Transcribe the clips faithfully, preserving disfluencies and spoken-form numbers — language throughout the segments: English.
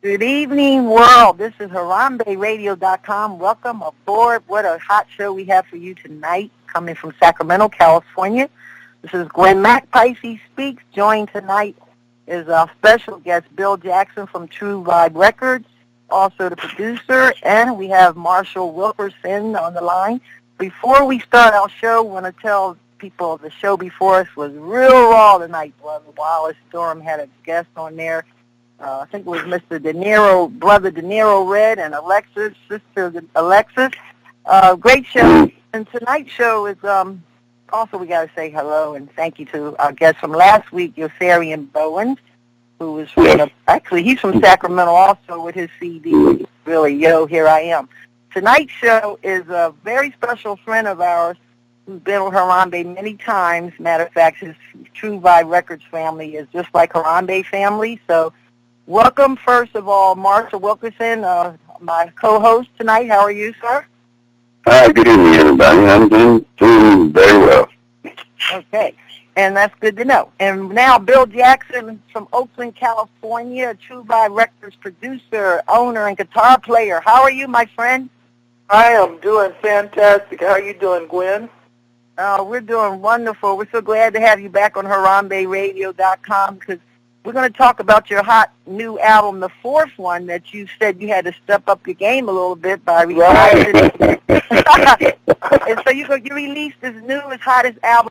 Good evening, world. This is Harambe Radio dot com. Welcome aboard. What a hot show we have for you tonight, coming from Sacramento, California. This is Gwen Mack, Pisces Speaks. Joined tonight is our special guest, Bill Jackson from True Vibe Records, also the producer, and we have Marshall Wilkerson on the line. Before we start our show, I want to tell people the show before us was real raw tonight. Brother Wallace Storm had a guest on there. Uh, I think it was Mister De Niro, Brother De Niro Red, and Alexis, Sister Alexis. Uh, great show. And tonight's show is, um, also we got to say hello and thank you to our guest from last week, Yossarian Bowens, who was from, the, actually, he's from Sacramento also with his C D, really, Yo, Here I Am. Tonight's show is a very special friend of ours who's been with Harambe many times. Matter of fact, his True Vibe Records family is just like Harambe family, so welcome, first of all, Marshall Wilkerson, uh, my co-host tonight. How are you, sir? Hi, good evening, everybody. I'm doing, doing very well. Okay, and that's good to know. And now Bill Jackson from Oakland, California, True Vibe Records producer, owner, and guitar player. How are you, my friend? I am doing fantastic. How are you doing, Gwen? Uh, we're doing wonderful. We're so glad to have you back on Harambe Radio dot com because we're going to talk about your hot new album, the fourth one, that you said you had to step up your game a little bit by releasing it. And so you, you released this newest, hottest album,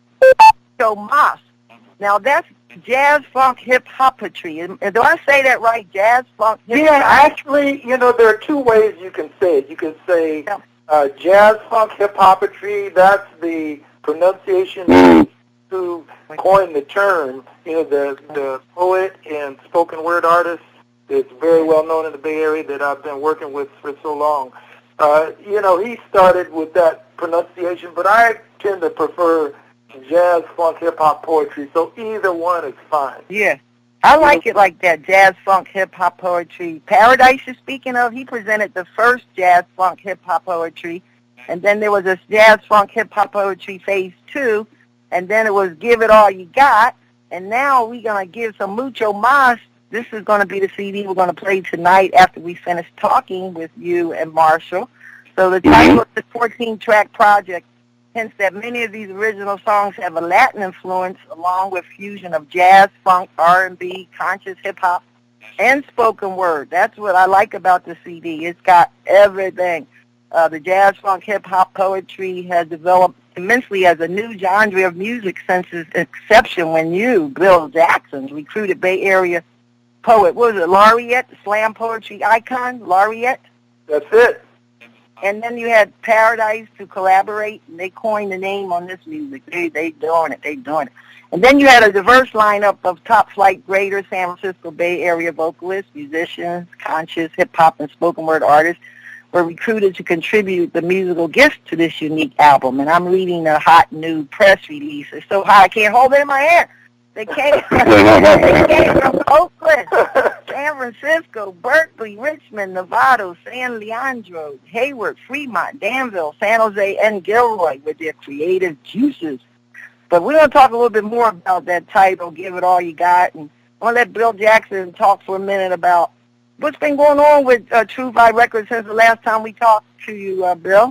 Mucho Mas. Now, that's jazz, funk, hip-hopetry. Do I say that right, jazz, funk, hip-hop? Yeah, actually, you know, there are two ways you can say it. You can say uh, jazz, funk, hip-hopetry. That's the pronunciation who coined the term. You know, the, the poet and spoken word artist that's very well known in the Bay Area that I've been working with for so long. Uh, you know, he started with that pronunciation, but I tend to prefer jazz, funk, hip-hop poetry, so either one is fine. Yeah. I like it like that, jazz, funk, hip-hop poetry. Paradise you're speaking of, he presented the first jazz, funk, hip-hop poetry, and then there was this jazz, funk, hip-hop poetry phase two, and then it was Give It All You Got, and now we're going to give some Mucho Mas. This is going to be the C D we're going to play tonight after we finish talking with you and Marshall. So the title of the fourteen-track project hints that many of these original songs have a Latin influence along with fusion of jazz, funk, R and B, conscious hip-hop, and spoken word. That's what I like about the C D. It's got everything. Uh, the jazz, funk, hip-hop poetry has developed immensely as a new genre of music since its inception when you, Bill Jackson, recruited Bay Area poet, what was it, Laureate, the slam poetry icon, Laureate? That's it. And then you had Paradise to collaborate, and they coined the name on this music. They they doing it, they doing it. And then you had a diverse lineup of top-flight greater San Francisco Bay Area vocalists, musicians, conscious hip-hop and spoken word artists were recruited to contribute the musical gifts to this unique album. And I'm reading a hot new press release. It's so hot I can't hold it in my hand. They came, they came from Oakland, San Francisco, Berkeley, Richmond, Nevada, San Leandro, Hayward, Fremont, Danville, San Jose, and Gilroy with their creative juices. But we're going to talk a little bit more about that title, Give It All You Got. And I want to let Bill Jackson talk for a minute about what's been going on with uh, True Vibe Records since the last time we talked to you, uh, Bill.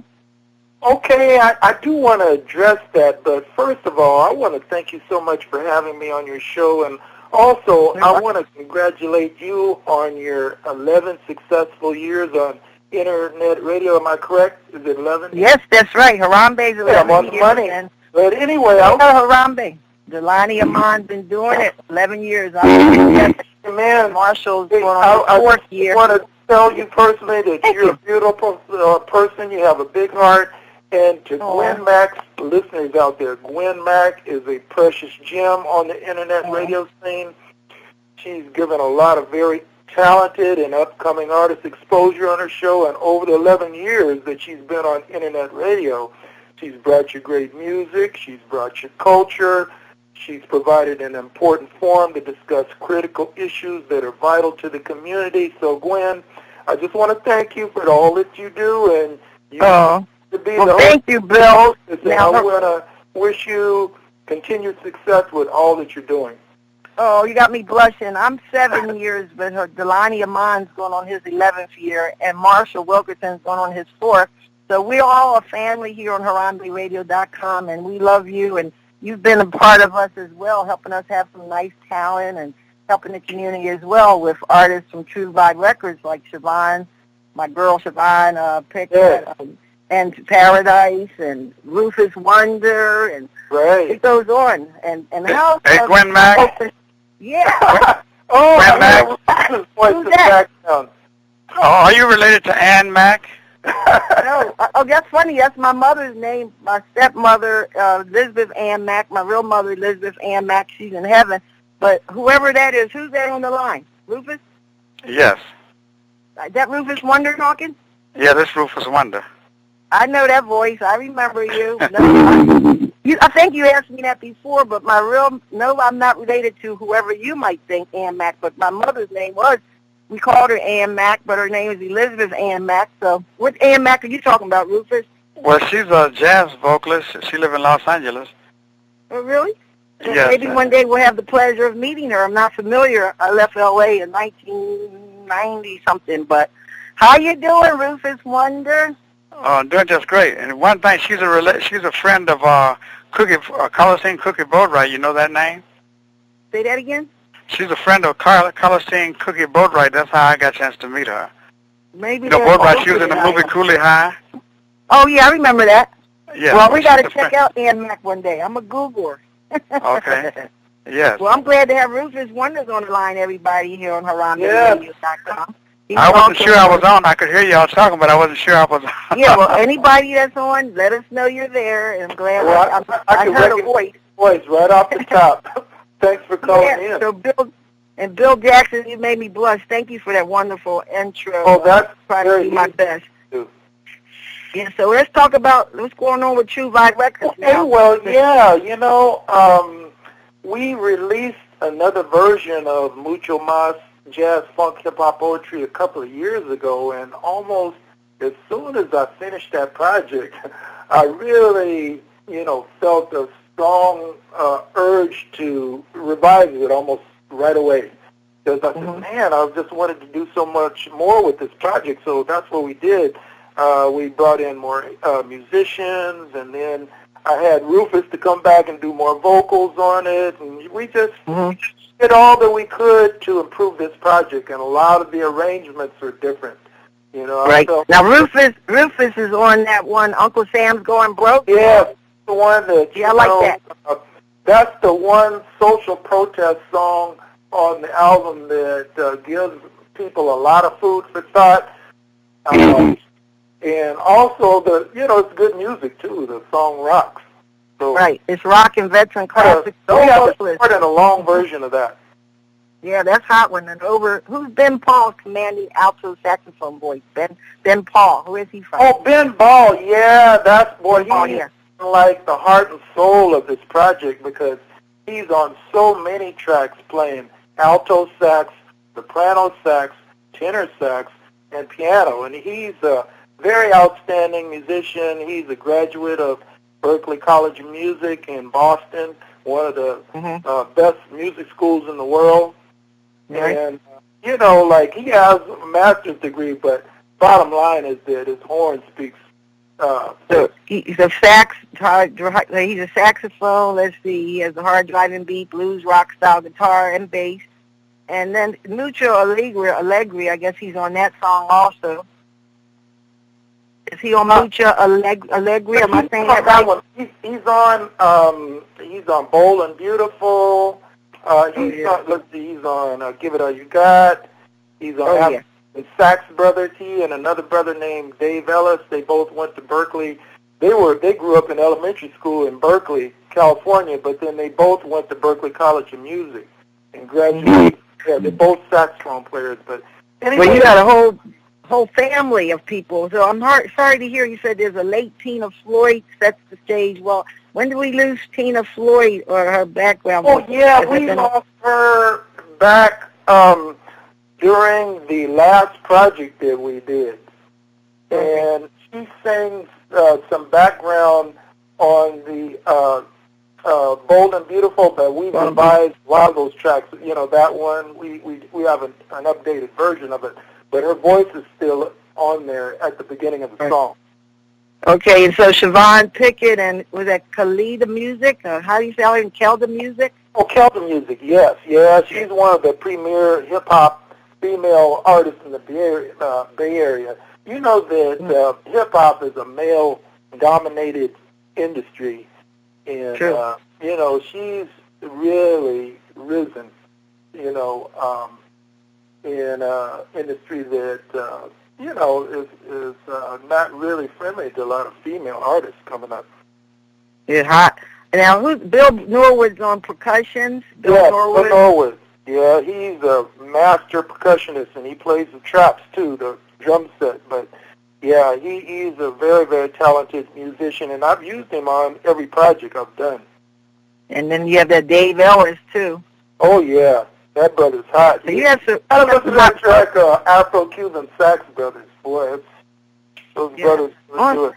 Okay, I, I do want to address that, but first of all, I want to thank you so much for having me on your show, and also I want to congratulate you on your eleven successful years on Internet radio. Am I correct? Is it eleven? Yes, that's right. Harambe's eleven yeah, I'm on the years. money. And but anyway, I I know Harambe. Delani Amon's been doing it eleven years. I'm man, Marshall's hey, going on I, his fourth I year. I want to tell you personally that Thank you're you. a beautiful uh, person. You have a big heart. And to Oh. Gwen Mack's listeners out there, Gwen Mack is a precious gem on the Internet Oh. radio scene. She's given a lot of very talented and upcoming artists exposure on her show, and over the eleven years that she's been on Internet radio, she's brought you great music, she's brought you culture, she's provided an important forum to discuss critical issues that are vital to the community. So, Gwen, I just want to thank you for all that you do, and you Oh. to be Well, the thank you, Bill. And Now, I want to wish you continued success with all that you're doing. Oh, you got me blushing. I'm seven years, but her Delaney Amon's going on his eleventh year, and Marshall Wilkerson's going on his fourth. So we're all a family here on Harambe Radio dot com, and we love you, and you've been a part of us as well, helping us have some nice talent and helping the community as well with artists from True Vibe Records like Siobhan, my girl Siobhan uh, Pickett, Yeah. um, and Paradise, and Rufus Wonder, and Right. it goes on. And, and how... Hey, uh, Gwen Mack? Yeah. Oh, Gwen Mack? Rufus voice Who's in that? the background. Oh, are you related to Ann Mack? No. Oh, that's funny. That's my mother's name. My stepmother, uh, Elizabeth Ann Mack. My real mother, Elizabeth Ann Mack. She's in heaven. But whoever that is, who's that on the line? Rufus? Yes. Is that Rufus Wonder talking? Yeah, this Rufus Wonder. I know that voice. I remember you. No, I, you. I think you asked me that before, but my real, no, I'm not related to whoever you might think Ann Mack, but my mother's name was, we called her Ann Mack, but her name is Elizabeth Ann Mack. So what Ann Mack are you talking about, Rufus? Well, she's a jazz vocalist. She lives in Los Angeles. Oh, really? So Yes. maybe one day we'll have the pleasure of meeting her. I'm not familiar. I left L A in nineteen ninety something, but how you doing, Rufus Wonder? Uh, doing just great. And one thing, she's a rela- she's a friend of uh, Cookie uh, Coliseum Cookie Boatwright. You know that name? Say that again? She's a friend of Carl Coliseum Cookie Boatwright. That's how I got a chance to meet her. Maybe You know, they're Boatwright, she was in the closer movie than I am. Cooley High. Oh, yeah, I remember that. Yeah. Well, we got to she's a check friend. out Ann Mack one day. I'm a Google her. Okay. Yes. Well, I'm glad to have Rufus Wonders on the line, everybody, here on Harambe Yes. Radio dot com. He's I wasn't also- sure I was on. I could hear y'all talking, but I wasn't sure I was on. Yeah, well, anybody that's on, let us know you're there. And I'm glad Well, I, I- I, I I can heard a recognize- voice. Voice right off the top. Thanks for calling Yeah, in. so Bill and Bill Jackson, you made me blush. Thank you for that wonderful intro. Oh, that's I'm trying to very do my easy best. to do. Yeah, so let's talk about what's going on with True Vibe Records Okay, now. well, yeah, you know, um, we released another version of Mucho Mas jazz, funk, hip-hop poetry a couple of years ago, and almost as soon as I finished that project, I really, you know, felt a strong uh, urge to revise it almost right away. Because I said, Mhm. man, I just wanted to do so much more with this project, so that's what we did. Uh, we brought in more uh, musicians, and then I had Rufus to come back and do more vocals on it, and we just Mhm. did all that we could to improve this project, and a lot of the arrangements are different. You know, I Right. felt- Now, Rufus Rufus is on that one, Uncle Sam's Going Broke. yeah, the one that Yeah, I you like know, that. Uh, that's the one social protest song on the album that uh, gives people a lot of food for thought. Um, and also, the you know, it's good music, too. The song rocks. So, Right. It's rock and veteran Uh, classic. so we have a socialist. short and a long version of that. Yeah, that's hot one. And over, who's Ben Paul's commanding alto saxophone voice? Ben Ben Paul. Who is he from? Oh, Ben Ball, yeah, that's, boy, Ben Paul, he's yeah. like the heart and soul of this project because he's on so many tracks playing alto sax, soprano sax, tenor sax, and piano. And he's a very outstanding musician. He's a graduate of Berklee College of Music in Boston, one of the Mm-hmm. uh, best music schools in the world. Right. And, uh, you know, like, he has a master's degree, but bottom line is that his horn speaks. Uh, So he's a sax, hard, he's a saxophone. Let's see, he has a hard driving beat, blues, rock style guitar, and bass. And then Mucho Allegri, Allegri, I guess he's on that song also. Is he on Mucho Allegri? Allegri? Am I saying that right? one. He's, he's on. Um, he's on Bold and Beautiful. Uh, he's Oh, yeah. on. Let's see. He's on uh, Give It All You Got. He's on Oh, yeah. African Sax Brothers. He and another brother named Dave Ellis. They both went to Berkeley. They were. They grew up in elementary school in Berkeley, California, but then they both went to Berklee College of Music and graduated. Yeah, they're both saxophone players. But anyway, Well, you got a whole whole family of people. So I'm hard, sorry to hear you said there's a late Tina Floyd sets the stage. Well, when did we lose Tina Floyd or her background? Oh yeah, Has it we been- lost her back um, during the last project that we did, and she sings uh, some background on the uh, uh, Bold and Beautiful, but we revised a lot of those tracks. You know, that one, we, we, we have an, an updated version of it, but her voice is still on there at the beginning of the song. Okay, and so Siobhan Pickett and was that Khalida Music? Uh, how do you say it? And Kelda Music? Oh, Kelda Music, yes. Yeah, she's one of the premier hip-hop female artists in the Bay Area. Uh, Bay Area. You know that uh, hip-hop is a male-dominated industry, and, True. uh, you know, she's really risen, you know, um, in an industry that, uh, you know, is, is uh, not really friendly to a lot of female artists coming up. It's hot. Now, who's Bill Norwood's on percussions? Bill yeah, Norwood? Bill Norwood. Yeah, he's a master percussionist, and he plays the traps, too, the drum set. But, yeah, he, he's a very, very talented musician, and I've used him on every project I've done. And then you have that Dave Ellis, too. Oh, yeah. That brother's hot. So you have some... I don't listen to that track, uh, Afro-Cuban Sax Brothers. Boy, it's, those yeah. brothers do it.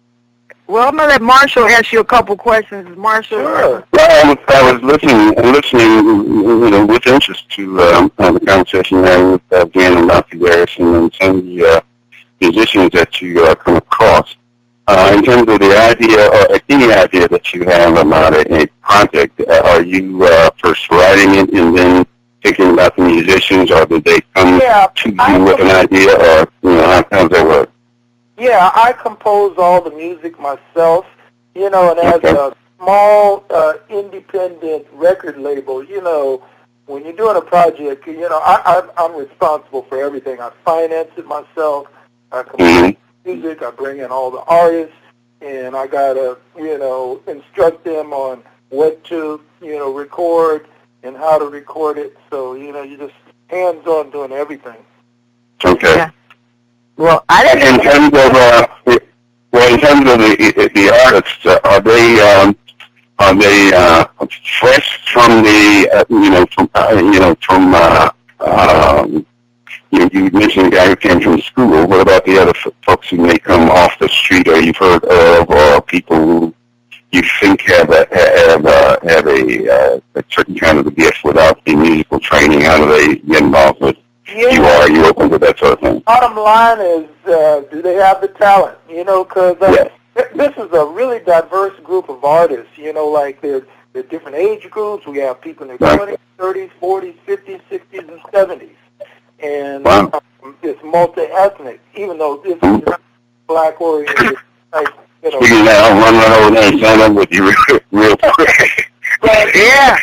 Well, I'm going to let Marshall ask you a couple questions. Marshall? Sure. Well, I was, I was listening, listening, you know, with interest to um, uh, the conversation there with uh, Dan and Doctor Garrison and some of the uh, musicians that you uh, come across. Uh, in terms of the idea, or any idea that you have about a, a project, uh, are you uh, first writing it and then thinking about the musicians, or did they come yeah, to you I with an idea, or, you know, how, how does that work? Yeah, I compose all the music myself, you know, and as okay. a small uh, independent record label, you know, when you're doing a project, you know, I, I, I'm responsible for everything. I finance it myself. I compose Mm-hmm. music. I bring in all the artists, and I got to, you know, instruct them on what to, you know, record and how to record it. So, you know, you're just hands-on doing everything. Okay. Yeah. Well, I didn't. In terms of uh, well, in terms of the the artists, uh, are they um, are they uh, fresh from the uh, you know from uh, you know from uh, um, you, you mentioned the guy who came from school. What about the other f- folks who may come off the street, or you've heard of, or people who you think have a have a, have a, uh, a certain kind of a gift without the musical training? How do they get involved with? Yeah. You are you open to that sort of thing? Bottom line is, uh, do they have the talent? You know, because uh, yes. th- this is a really diverse group of artists. You know, like they're, they're different age groups. We have people in their right. twenties, thirties, forties, fifties, sixties, and seventies. And wow. um, it's multi-ethnic, even though this is not black oriented. Like, you know. Speaking now, I'll run right over there and sign up with you real, real quick. But, yeah.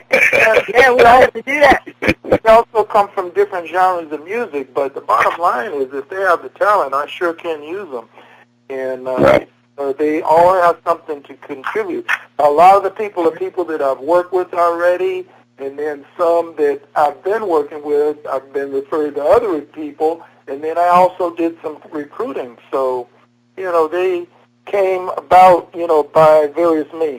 yeah, we all have to do that. They also come from different genres of music, but the bottom line is if they have the talent, I sure can use them. And uh, right. uh, they all have something to contribute. A lot of the people are people that I've worked with already, and then some that I've been working with, I've been referred to other people, and then I also did some recruiting. So, you know, they came about, you know, by various means.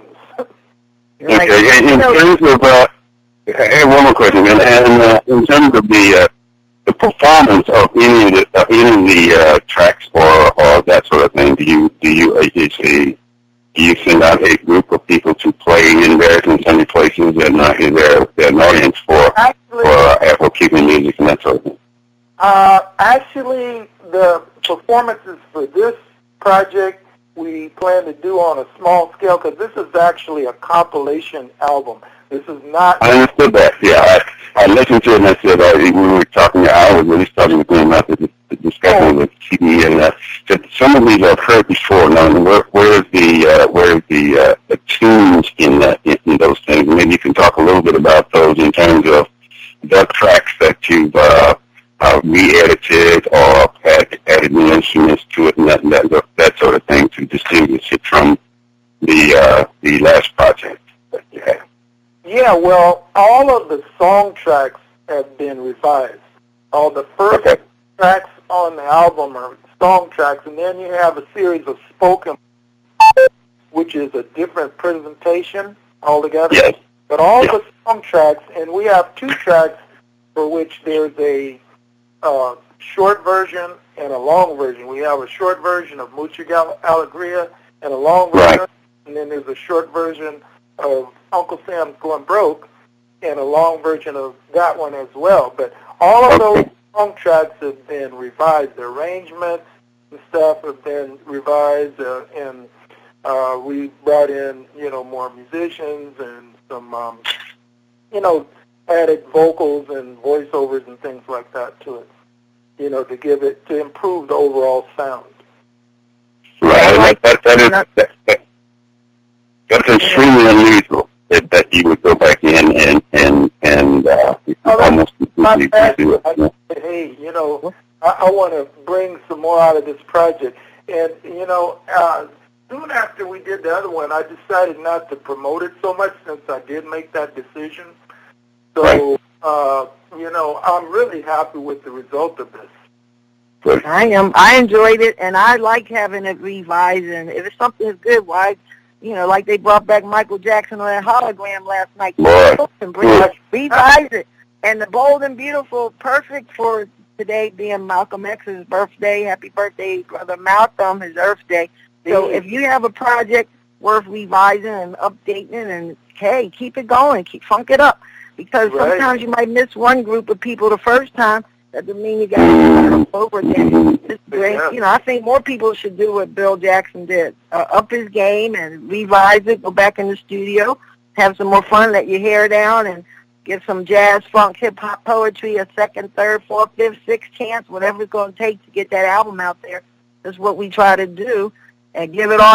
Okay, like, in, in terms of, uh, I have one more question, and, and uh, in terms of the uh, the performance of any of the uh, any of the uh, tracks or or that sort of thing, do you do you uh, you see, do you send out a group of people to play in various and sundry places, and uh, is there, there an audience for actually, for uh, Afro-Cuban music and that sort of thing? Uh, actually, the performances for this project we plan to do on a small scale, because this is actually a compilation album. This is not... I understood that, yeah. I, I listened to it and I said, uh, we were talking, I was really starting with them about the, the discussion with T V, and uh, that some of these I've heard before. Now, where, where's the, uh, where's the, uh, the tunes in, uh, in, in those things? Maybe you can talk a little bit about those in terms of the tracks that you've uh, uh, re-edited or had added new instruments to it and that, that, that sort of thing to distinguish it from the, uh, the last project that you had. Yeah, well, all of the song tracks have been revised. All the first okay. tracks on the album are song tracks, and then you have a series of spoken, which is a different presentation altogether. Yes. But all yes. the song tracks, and we have two tracks for which there's a uh, short version and a long version. We have a short version of Mucha Alegria and a long version, right. and then there's a short version of Uncle Sam's Going Broke, and a long version of that one as well. But all of those song tracks have been revised. The arrangements and stuff have been revised, uh, and uh, we brought in, you know, more musicians and some, um, you know, added vocals and voiceovers and things like that to it, you know, to give it, to improve the overall sound. Right, that, that, that is, that, that, that's extremely unusual that, that you would go back in and, and, and uh, oh, almost completely redo it. I said, hey, you know, I, I want to bring some more out of this project. And, you know, uh, soon after we did the other one, I decided not to promote it so much since I did make that decision. So, right. uh, you know, I'm really happy with the result of this. I am. I enjoyed it, and I like having it revised. And if it's something that's good, why, you know, like they brought back Michael Jackson on that hologram last night, and bring it, revise it. And the Bold and Beautiful, perfect for today being Malcolm X's birthday. Happy birthday, Brother Malcolm, his Earth Day. So if you have a project worth revising and updating, and hey, keep it going, keep funk it up, because right. sometimes you might miss one group of people the first time. That doesn't mean you got to start over again. It's great. Yeah. You know, I think more people should do what Bill Jackson did: uh, up his game and revise it, go back in the studio, have some more fun, let your hair down, and give some jazz, funk, hip hop poetry a second, third, fourth, fifth, sixth chance, whatever it's going to take to get that album out there. That's what we try to do, and give it all.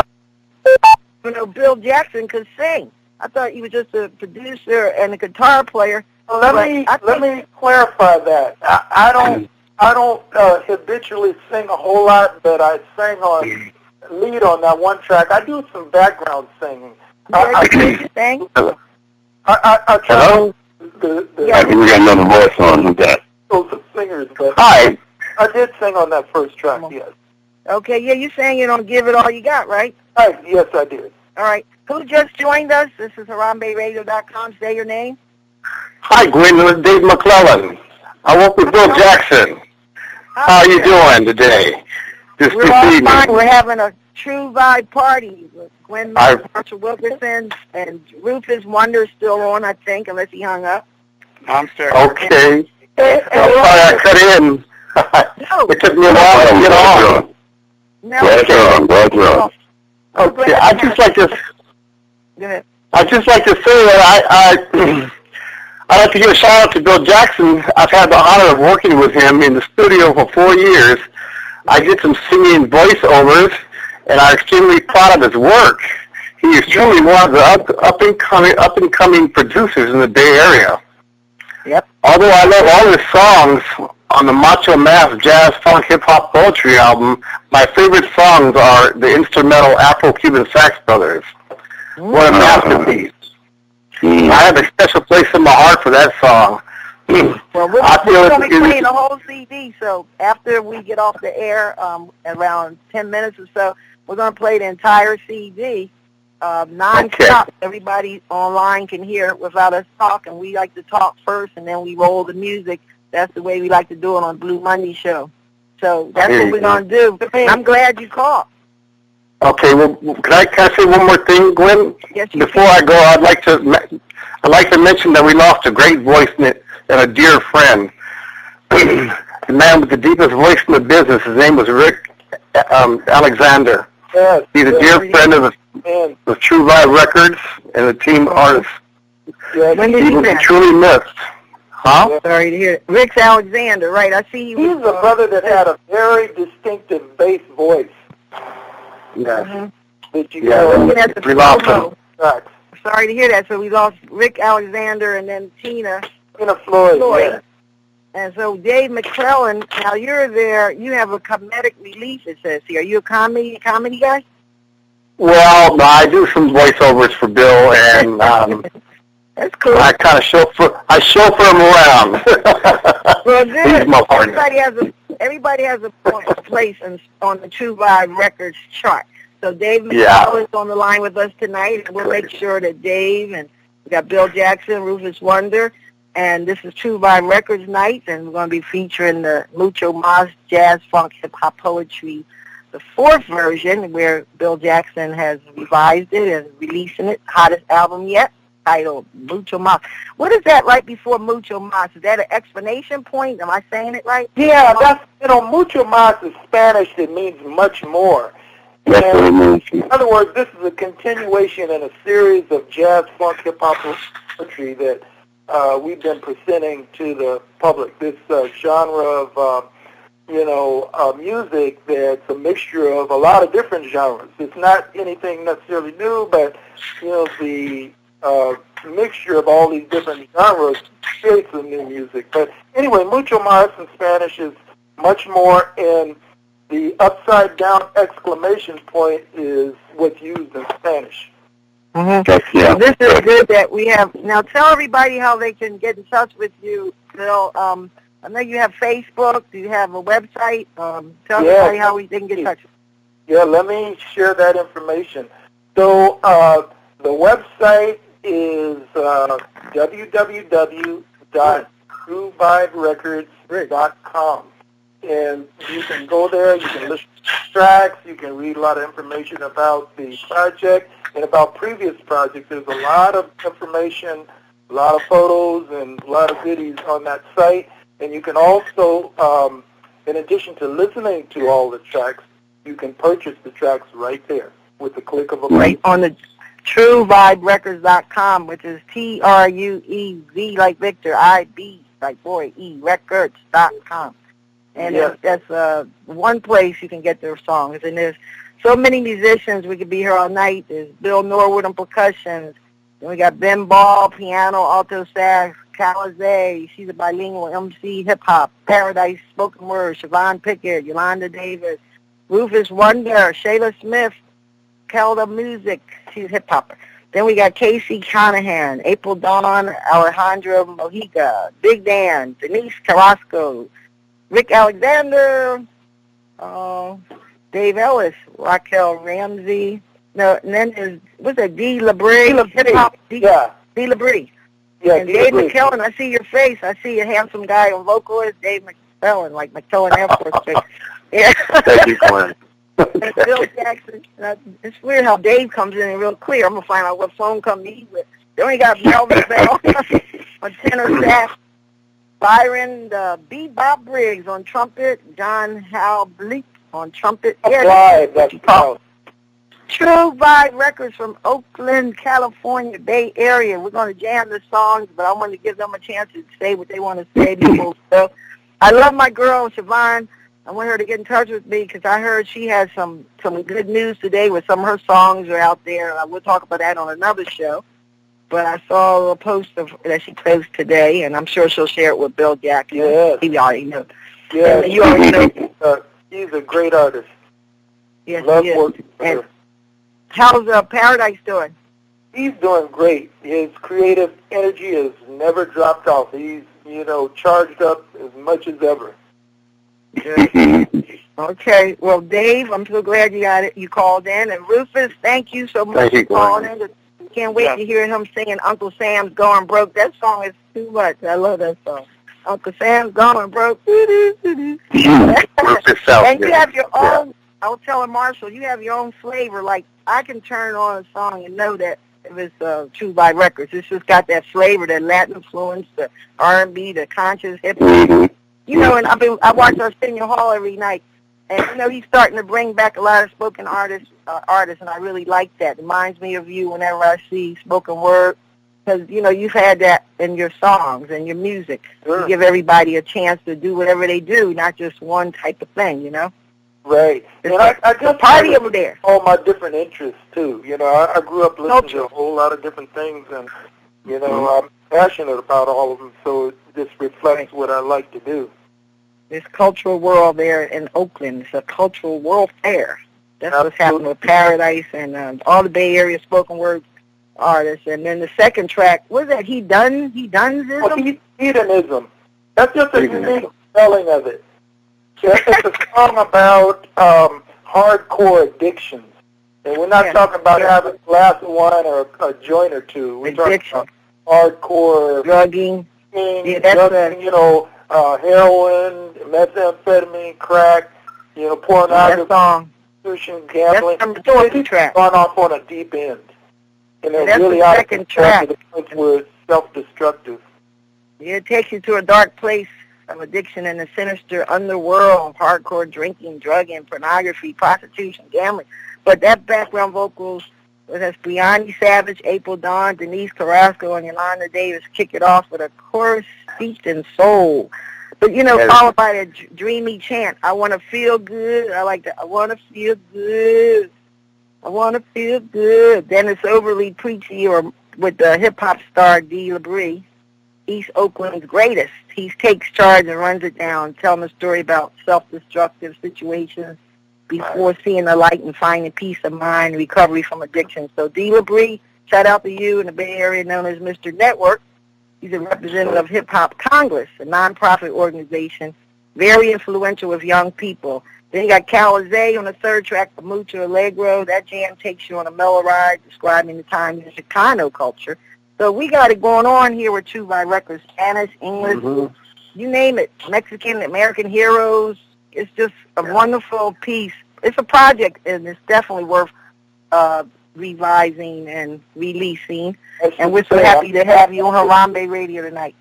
You know, Bill Jackson could sing. I thought he was just a producer and a guitar player. Well, let but me let me clarify that. I, I don't I don't uh, habitually sing a whole lot, but I sang on lead on that one track. I do some background singing. I, I, can sing. I, I, I try Hello? The, the, yeah, we got another voice on. Who's that? Those singers, but hi. I did sing on that first track. Yes. Okay. Yeah, you sang it on "Give It All You Got," right? Right. Yes, I did. All right. Who just joined us? This is Harambe Radio dot com. Say your name. Hi, Gwen. This is Dave McClellan. I work with Bill Jackson. How are you doing today? This, We're this all evening. fine. We're having a true vibe party with Gwen Mack, Marshall Wilkerson, and Rufus Wonder still on, I think, unless he hung up. I'm still Okay. And, and I'm sorry I cut in. No. It took me a while to get on. No. Glad you're on. Glad you're on. Okay. I'd just like to... Go ahead. I'd just like to say that I... I I'd like to give a shout out to Bill Jackson. I've had the honor of working with him in the studio for four years. I did some singing voiceovers, and I'm extremely proud of his work. He is truly one of the up, up and coming up and coming producers in the Bay Area. Yep. Although I love all his songs on the Macho Mass Jazz Funk Hip Hop Poetry album, my favorite songs are the instrumental Afro-Cuban Sax Brothers. Mm. What a masterpiece. Mm. I have a special place in my heart for that song. Well, we're, I feel we're going to be it, playing the whole C D, so after we get off the air, um, around ten minutes or so, we're going to play the entire C D, uh, non-stop. Okay. Everybody online can hear it without us talking. We like to talk first, and then we roll the music. That's the way we like to do it on Blue Monday show. So that's what we're going to do. I'm glad you called. Okay, well, can I, can I say one more thing, Gwen? Yes, you Before can. I go, I'd like to I'd like to mention that we lost a great voice and a dear friend. The man with the deepest voice in the business, his name was Rick um, Alexander. Yes, He's a yes, dear friend of the, the True Vibe Records and the team artists. Yes. When did he he was pass? truly missed. Huh? Yes. Sorry to hear it. Rick Alexander, right. I see he He's was, a brother that had a very distinctive bass voice. Yes. Mm-hmm. That you Yeah, know, That's the we lost promo. him. Right. Sorry to hear that. So we lost Rick Alexander and then Tina Tina Floyd. Floyd. Yeah. And so Dave McClellan, now you're there, you have a comedic relief, it says here. Are you a comedy comedy guy? Well, I do some voiceovers for Bill, and um, that's cool. I kind of chauffeur, I chauffeur him around. Well, good. He's my partner. Everybody has a everybody has a point of place in, on the True Vibe Records chart. So Dave McClellan's yeah. on the line with us tonight, and we'll make sure that Dave and we got Bill Jackson, Rufus Wonder, and this is True Vibe Records night, and we're going to be featuring the Mucho Mas Jazz Funk Hip Hop Poetry the fourth version where Bill Jackson has revised it and releasing it, hottest album yet, titled Mucho Mas. What is that right before Mucho Mas? Is that an explanation point? Am I saying it right? Yeah, that's, you know, Mucho Mas is Spanish. It means much more. And in other words, this is a continuation in a series of jazz, funk, hip-hop poetry that uh, we've been presenting to the public. This uh, genre of, uh, you know, uh, music that's a mixture of a lot of different genres. It's not anything necessarily new, but, you know, the uh, mixture of all these different genres creates some new music. But anyway, Mucho Mas in Spanish is much more, and the upside down exclamation point is what's used in Spanish. Mm-hmm. Yeah. This is good that we have. Now tell everybody how they can get in touch with you, Bill. Um, I know you have Facebook. Do you have a website? Um, tell Yeah. everybody how we, they can get in touch. Yeah, let me share that information. So uh, the website is uh, w w w dot true vibe records dot com. And you can go there, you can listen to tracks, you can read a lot of information about the project and about previous projects. There's a lot of information, a lot of photos, and a lot of goodies on that site. And you can also, um, in addition to listening to all the tracks, you can purchase the tracks right there with the click of a button. Right on the true vibe records dot com, which is T R U E V like Victor, I B like boy, E, records dot com. And Yes. that's uh, one place you can get their songs. And there's so many musicians. We could be here all night. There's Bill Norwood on percussions. Then we got Ben Ball, piano, alto sax, Calizé. She's a bilingual M C, hip-hop, Paradise, spoken word, Siobhan Pickett, Yolanda Davis, Rufus Wonder, Shayla Smith, Kelda Music. She's a hip-hopper. Then we got Casey Conahan, April Dawn, Alejandro Mojica, Big Dan, Denise Carrasco, Rick Alexander, uh, Dave Ellis, Raquel Ramsey. No, and then there's, what's that, Dee Labrie? Hip-hop, D, Yeah. Dee Labrie. Yeah, And Dee Dave Labrie. McKellen, I see your face. I see a handsome guy on vocalist, Dave McKellen, like McKellen Air Force Base. Yeah. Thank you, Glenn. And Bill Jackson. Uh, it's weird how Dave comes in real clear. I'm going to find out what phone company he's with. They only got Melvin Bell on tenor sax. Byron uh, B. Bob Briggs on trumpet, John Hal Bleak on trumpet. That's live, that's proud. True Vibe Records from Oakland, California, Bay Area. We're going to jam the songs, but I want to give them a chance to say what they want to say before. So I love my girl, Siobhan. I want her to get in touch with me because I heard she has some, some good news today where some of her songs are out there. I will talk about that on another show. But I saw a post of, that she posted today, and I'm sure she'll share it with Bill Jackson. Yes. He already knows. Yeah, And you already know. uh, he's a great artist. Yes, Love he is. working with And her. how's uh, Paradise doing? He's doing great. His creative energy has never dropped off. He's, you know, charged up as much as ever. Okay. Well, Dave, I'm so glad you got it. You called in. And Rufus, thank you so much Thank you, for calling Glenn. in. Can't wait Yeah. to hear him singing Uncle Sam's Going Broke. That song is too much. I love that song. Uncle Sam's Going Broke. Yourself, And you yeah. have your own, I was telling Marshall, you have your own flavor. Like, I can turn on a song and know that if it's uh, True Vibe Records. It's just got that flavor, that Latin influence, the R and B, the conscious hip-hop. Mm-hmm. You know, and I've been, I watch Arsenio Hall every night. And, you know, he's starting to bring back a lot of spoken artists, uh, artists, and I really like that. It reminds me of you whenever I see spoken word, because, you know, you've had that in your songs and your music. Sure. You give everybody a chance to do whatever they do, not just one type of thing, you know? Right. It's And I, I a just party over there. all my different interests, too. You know, I, I grew up listening Culture. to a whole lot of different things, and, you know, I'm passionate about all of them, so it just reflects what I like to do. This cultural world there in Oakland. It's a cultural world fair. That's what's Absolutely. happening with Paradise and um, all the Bay Area spoken word artists. And then the second track, what is that? He done? He done? Well, he- hedonism. That's just a Hedonism. unique spelling of it. Yeah, it's a song about um, hardcore addictions. And we're not Yeah. talking about Yeah. having a glass of wine or a joint or two. We're Addiction. talking about hardcore Drugging. things, Yeah, that's drugging, a- you know, uh, heroin, methamphetamine, crack, you know, That pornography. song. prostitution, gambling. That's number two track. Gone off on a deep end. And they're That's really the out second of track. to the point where it's self-destructive. Yeah, it takes you to a dark place of addiction and the sinister underworld of hardcore drinking, drugging, pornography, prostitution, gambling. But that background vocals, that's Brianni Savage, April Dawn, Denise Carrasco, and Yolanda Davis kick it off with a chorus steeped in soul. But, you know, followed by a d- dreamy chant. I want to feel good. I like that. I want to feel good. I want to feel good. Then it's overly preachy or with the hip-hop star D. LeBrie, East Oakland's greatest. He takes charge and runs it down, telling a story about self-destructive situations before seeing the light and finding peace of mind, recovery from addiction. So D. LeBrie, shout out to you in the Bay Area known as Mister Network. He's a representative of Hip Hop Congress, a nonprofit organization, very influential with young people. Then you got Calizé on the third track, the Mucho Allegro. That jam takes you on a mellow ride, describing the time in Chicano culture. So we got it going on here with True Vibe Records, Spanish, English, mm-hmm. you name it, Mexican, American heroes. It's just a yeah. wonderful piece. It's a project, and it's definitely worth uh, revising and releasing. That's and we're so happy to have you on Harambe Radio tonight.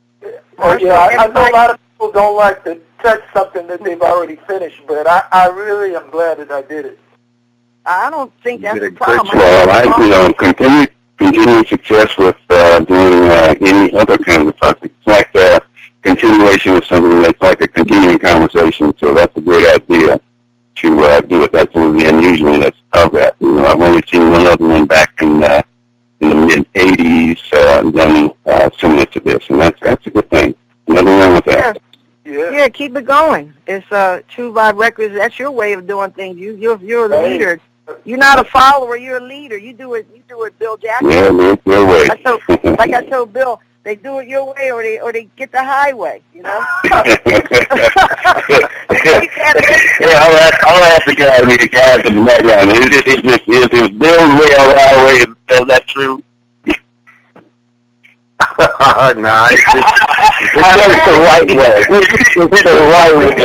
Oh, yeah, I, I know a lot of people don't like to touch something that they've already finished, but I, I really am glad that I did it. I don't think that's a problem. Well, I, you know, continue, continued success with uh, doing uh, any other kind of project. It's like a continuation of something that's like a continuing conversation, so that's a great idea to uh, do it. That's one of the unusual that's of that. You know, I've only seen one other one back in uh, in the mid eighties, uh, done uh, similar to this, and that's that's a good thing. Nothing wrong with that. Yeah, yeah, keep it going. It's uh, True Vibe Records. That's your way of doing things. You you're you're the leader. You're not a follower. You're a leader. You do it. You do it, Bill Jackson. Yeah, man, your way. I told, like I told Bill, they do it your way, or they or they get the highway. You know. Yeah, I'll ask, I'll ask the guy, the guys in the background. Is it, is it, is it Bill's way or our way? Is that true? No, it's, it's, it's the right way. It's the right way,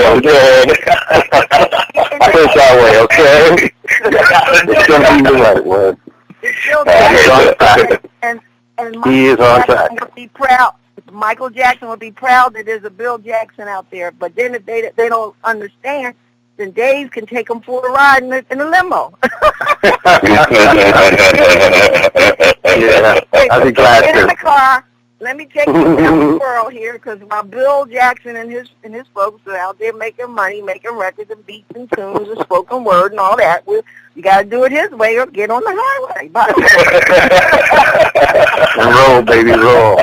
okay? I think that way, okay? It's going to be the right way. It's Bill Jackson, and, and Michael he is on track. Would be proud. Michael Jackson would be proud that there's a Bill Jackson out there. But then if they they don't understand, then Dave can take them for a ride in the, in the limo. Yeah, I'd be glad Get to. in the car. Let me take you down the world here, because while Bill Jackson and his and his folks are out there making money, making records and beats and tunes and spoken word and all that, we you got to do it his way or get on the highway. Roll, baby, roll.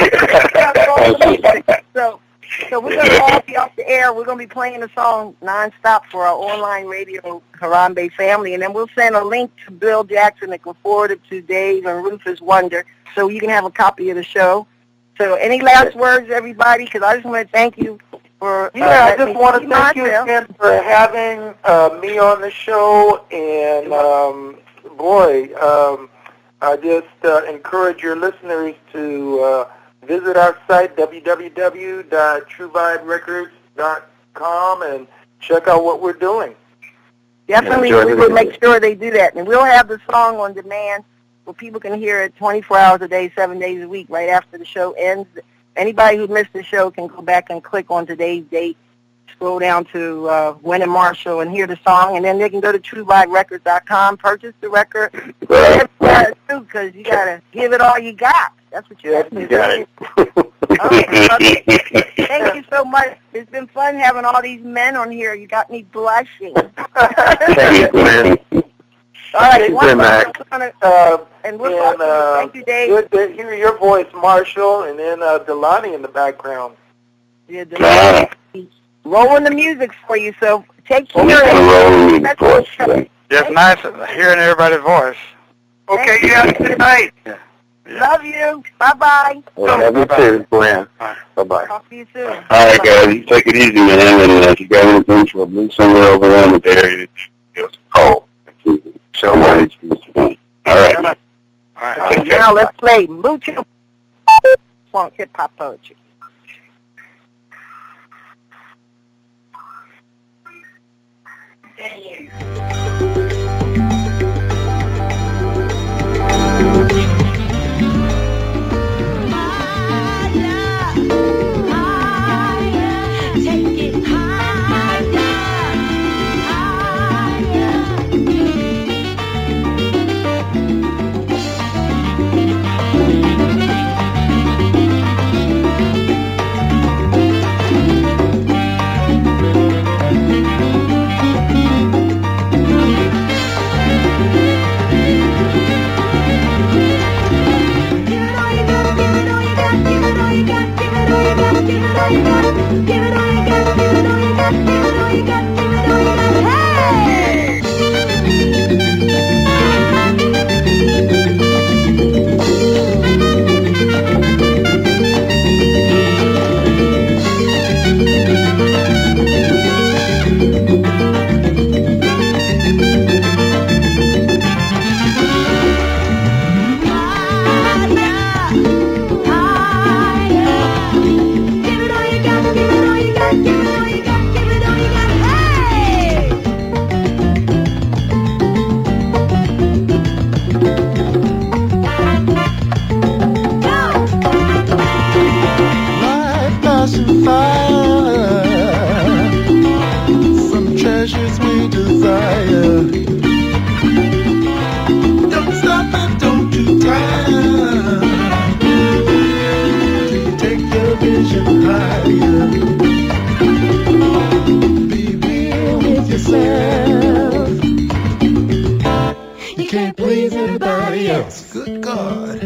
so, so we're going to all be off the air. We're going to be playing the song nonstop for our online radio Harambe family, and then we'll send a link to Bill Jackson that can forward it to Dave and Rufus Wonder, so you can have a copy of the show. So any last words, everybody? Because I just want to thank you for... Uh, yeah, I just want to thank you again for having uh, me on the show. And, um, boy, um, I just uh, encourage your listeners to uh, visit our site, w w w dot true vibe records dot com, and check out what we're doing. Definitely, we will make sure they do that. And we'll have the song on demand, where people can hear it twenty-four hours a day, seven days a week, right after the show ends. Anybody who missed the show can go back and click on today's date, scroll down to uh, Wynn and Marshall, and hear the song, and then they can go to true vibe records dot com, purchase the record, because you got to give it all you got. That's what you have to do. You got it. Okay, thank you so much. It's been fun having all these men on here. You got me blushing. Thank you, man. All right, Good, Mac. Uh, and we'll and, uh, thank you, Dave. Good to hear your voice, Marshall, and then uh, Delaney in the background. Yeah, Delaney. Rolling the music for you, so take care. Rolling the voice. It's nice hearing everybody's voice. Okay, you have a good night. Yeah. Love you. Bye-bye. Love you too, Glenn. Bye-bye. Talk to you soon. All right, guys, you take it easy, man. And uh, if you got anything for a blue somewhere over there in the area, just call. So much. All right. All right. Okay, now let's play Mucho Funk Hip Hop Poetry. Thank you. God.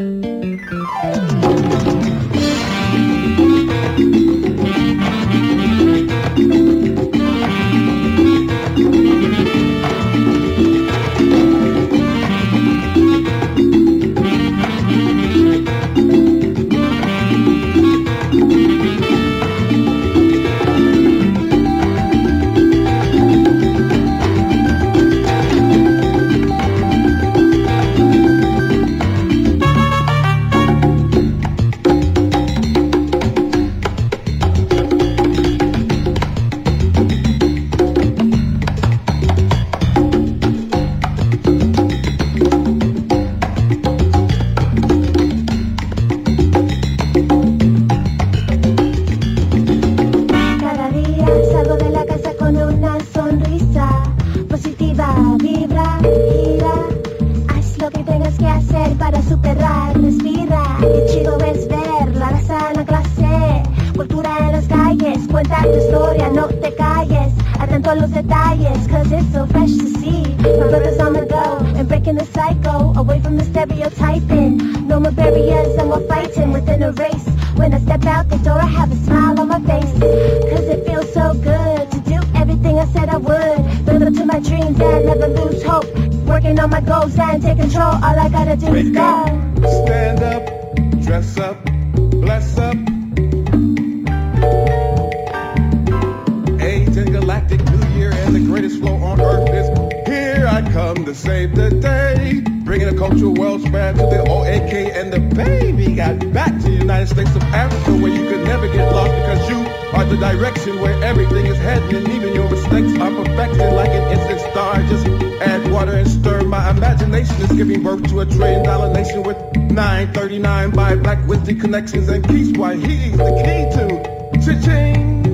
Connections and peace, why he's the key to cha-ching.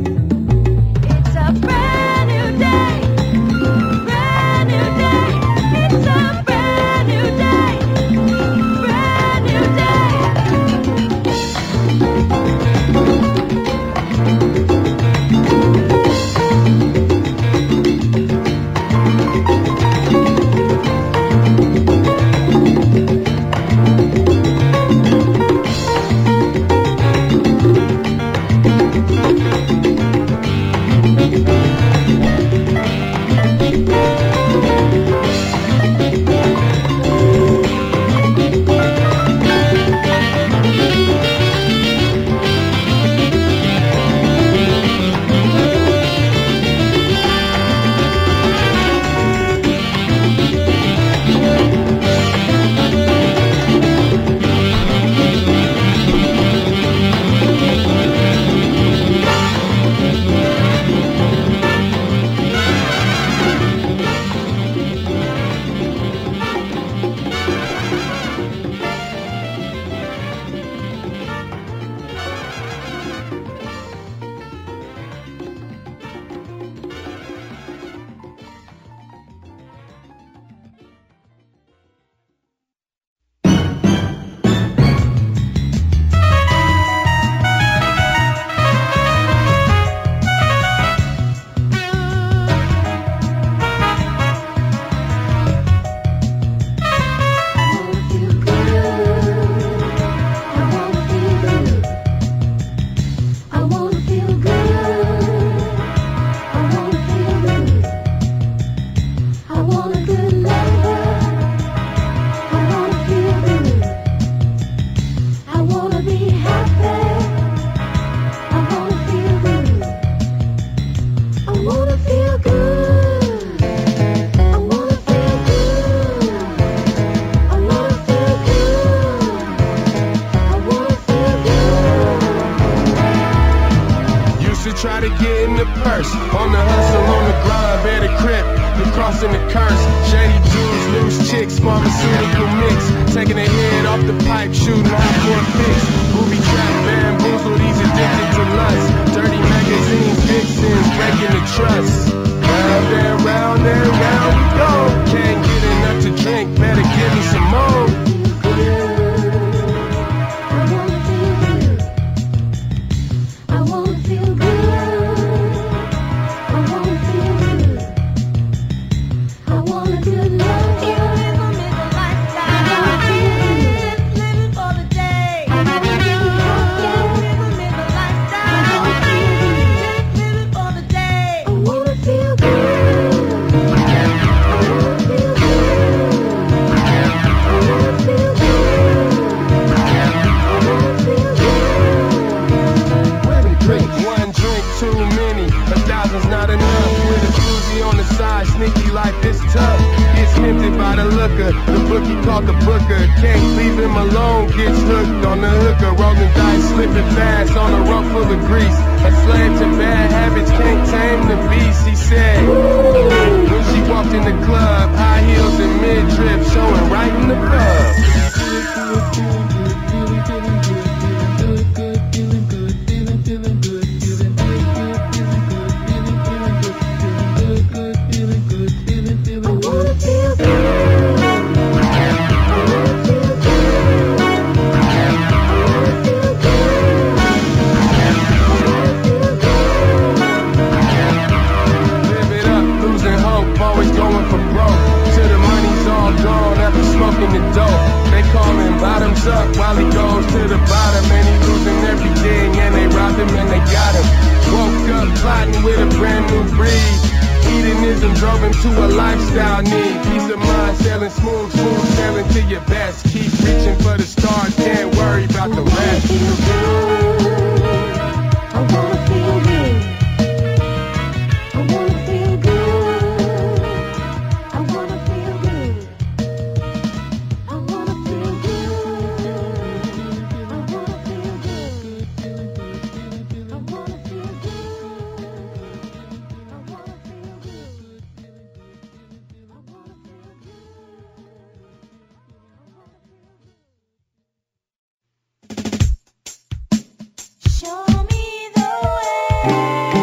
It's a brand new day, brand new day. It's a brand new day, brand new looker. The bookie called the booker. Can't leave him alone, gets hooked on the hooker. Rolling dice, slipping fast on a rope full of grease. A slave to bad habits, can't tame the beast, he said. When she walked in the club, high heels and mid-drip, showing right in the club. Smoking the dope, they call him bottoms up while he goes to the bottom, and he losing everything, and they robbed him and they got him. Woke up plotting with a brand new breed. Hedonism drove him to a lifestyle need. Peace of mind, sailing smooth, smooth sailing to your best. Keep reaching for the stars, can't worry about the rest. I wanna feel good. I wanna feel good. I wanna feel good. I wanna feel good. I wanna feel good. I wanna feel good. I wanna feel good. I wanna feel good. Show me the way.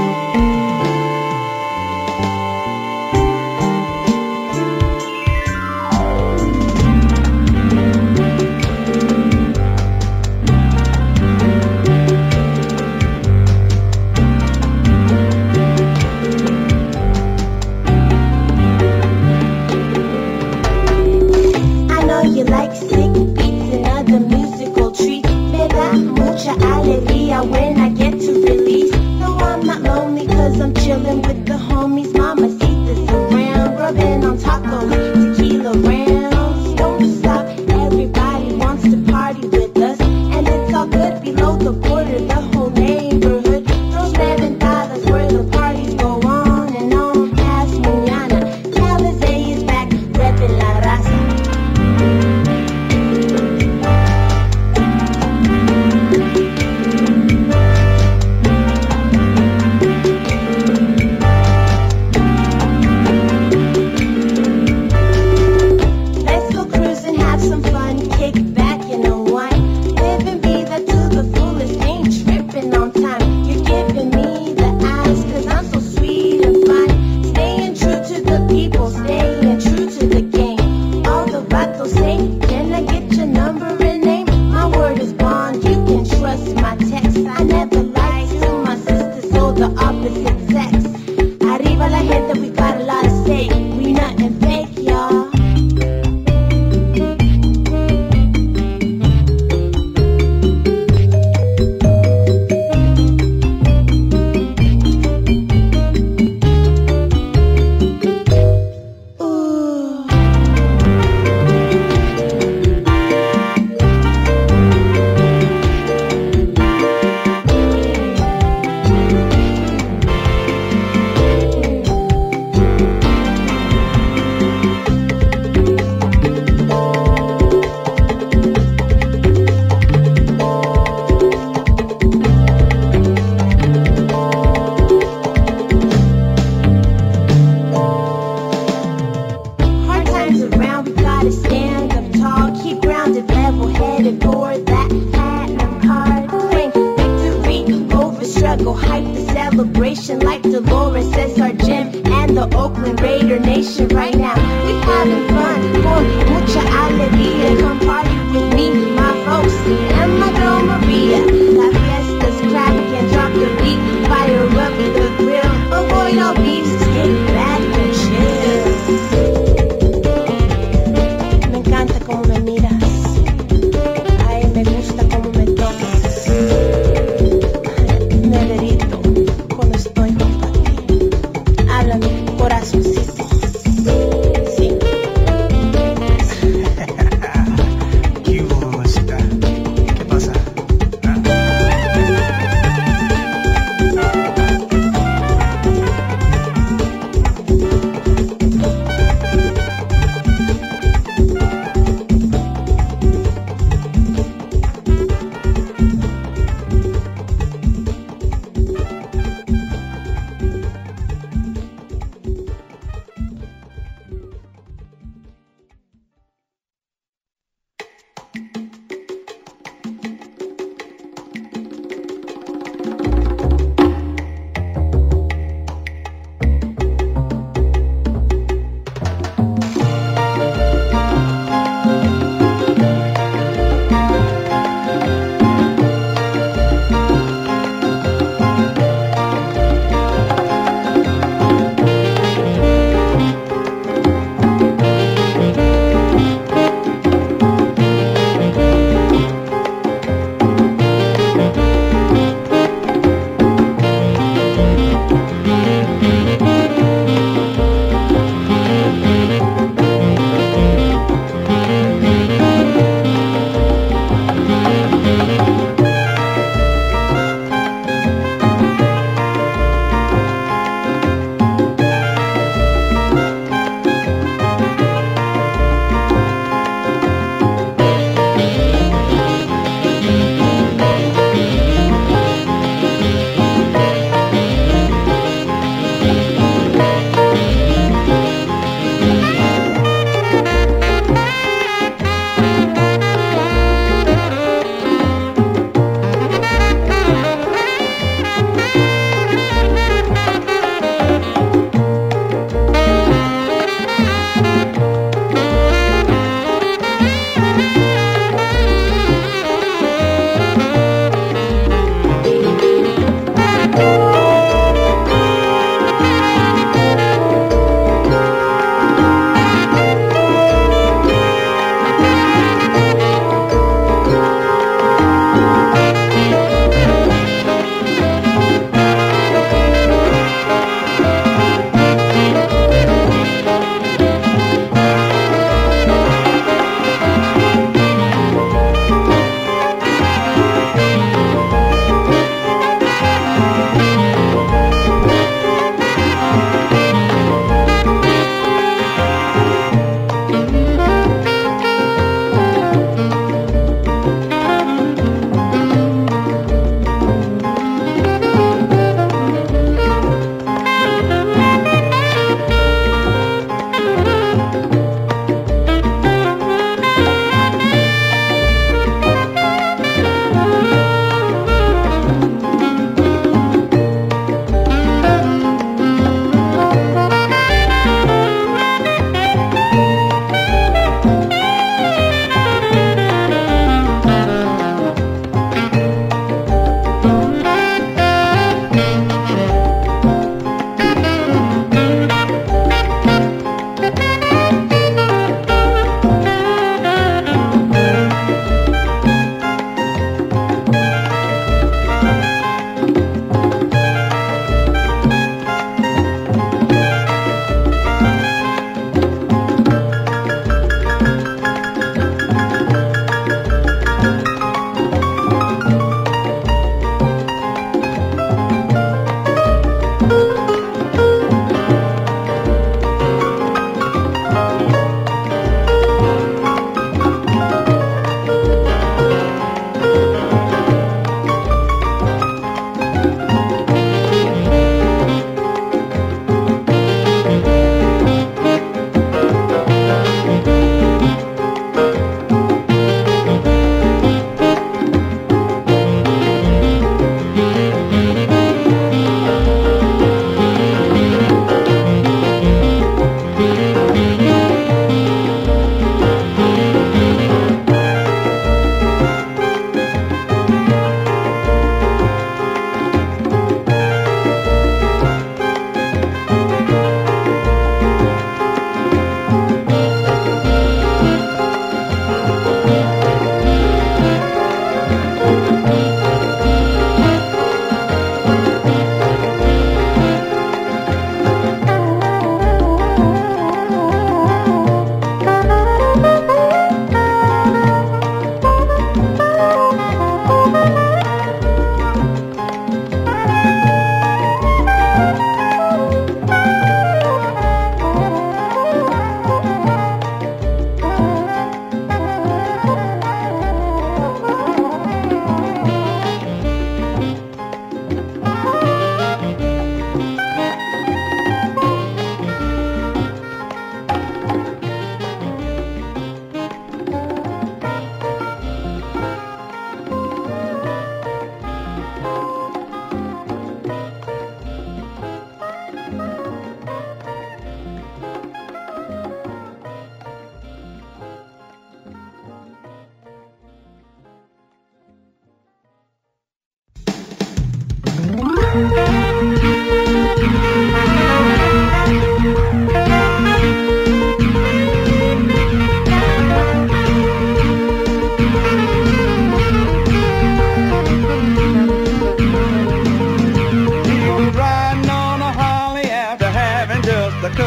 I know you like sick beats and other musical treats. Me da mucha alegría when I get to release. No, I'm not lonely cause I'm chilling with the homies. Mamacitas around, rubbing on tacos, tequila rounds. Don't stop, everybody wants to party with us. And it's all good below the border, the whole neighborhood throws levantadas where the parties go on and on past mañana. Calizé is back, reppin' la raza. Let's go cruising, have some fun, kick back and unwind. Living vida to the fullest, ain't tripping on time. You're giving me the eyes, cause I'm so sweet and fine. Staying true to the people, staying true to the game. All the vatos say, can I get your number and name? My word is bond, you can trust my text. I never lied to my sisters, so the opposite sex. Arriba la gente, we got a lot to say. We nothing fake, y'all. Ooh. Hard times around, we gotta stand up tall. Keep grounded, level-headed for that platinum card. Claim victory over struggle. Hype the celebration like Dolores says our gym and the Oakland Raider Nation right now. We having fun, con mucha alegría. Come party with me, my folks, and my girl Maria. La fiesta's cracking, drop the beat, fire up the grill. Avoid all beefs, kick back and chill. Me encanta como me miras. Ay, me gusta como me tocas. Me derrito cuando estoy junto a ti. Háblame, corazoncito. Sí. ¿Qué hubo, mamacita? ¿Qué pasa? ¿Ah?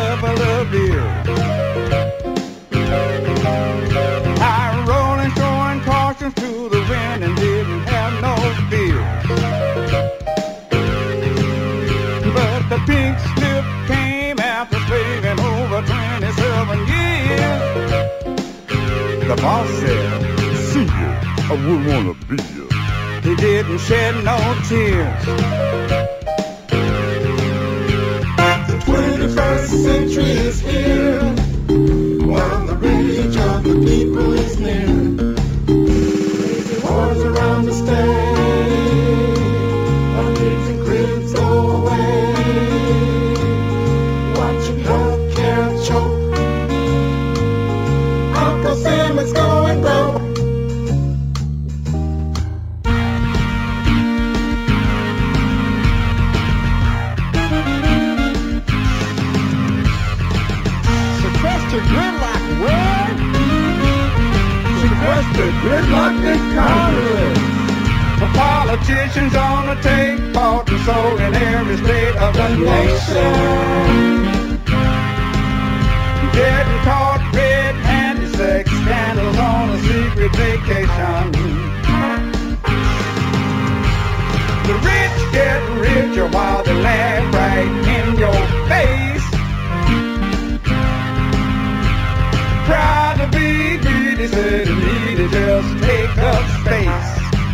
couple of beers. High rolling, throwing cautions to the wind and didn't have no fear. But the pink slip came after slaving over twenty-seven years. The boss said, "See you, I wouldn't wanna be you." He didn't shed no tears. The twenty-first century is here, while the rage of the people is near. Crazy wars around the state, our kids and cribs go away. Watching healthcare choke, Uncle Sam is going broke. Gridlock, what? Sequester gridlock this Congress. For politicians on the take part and soul in every state of the nation. Getting caught red-handed sex scandals on a secret vacation. The rich get richer while they laugh right in your face. Proud to be greedy, said he needed just take up space.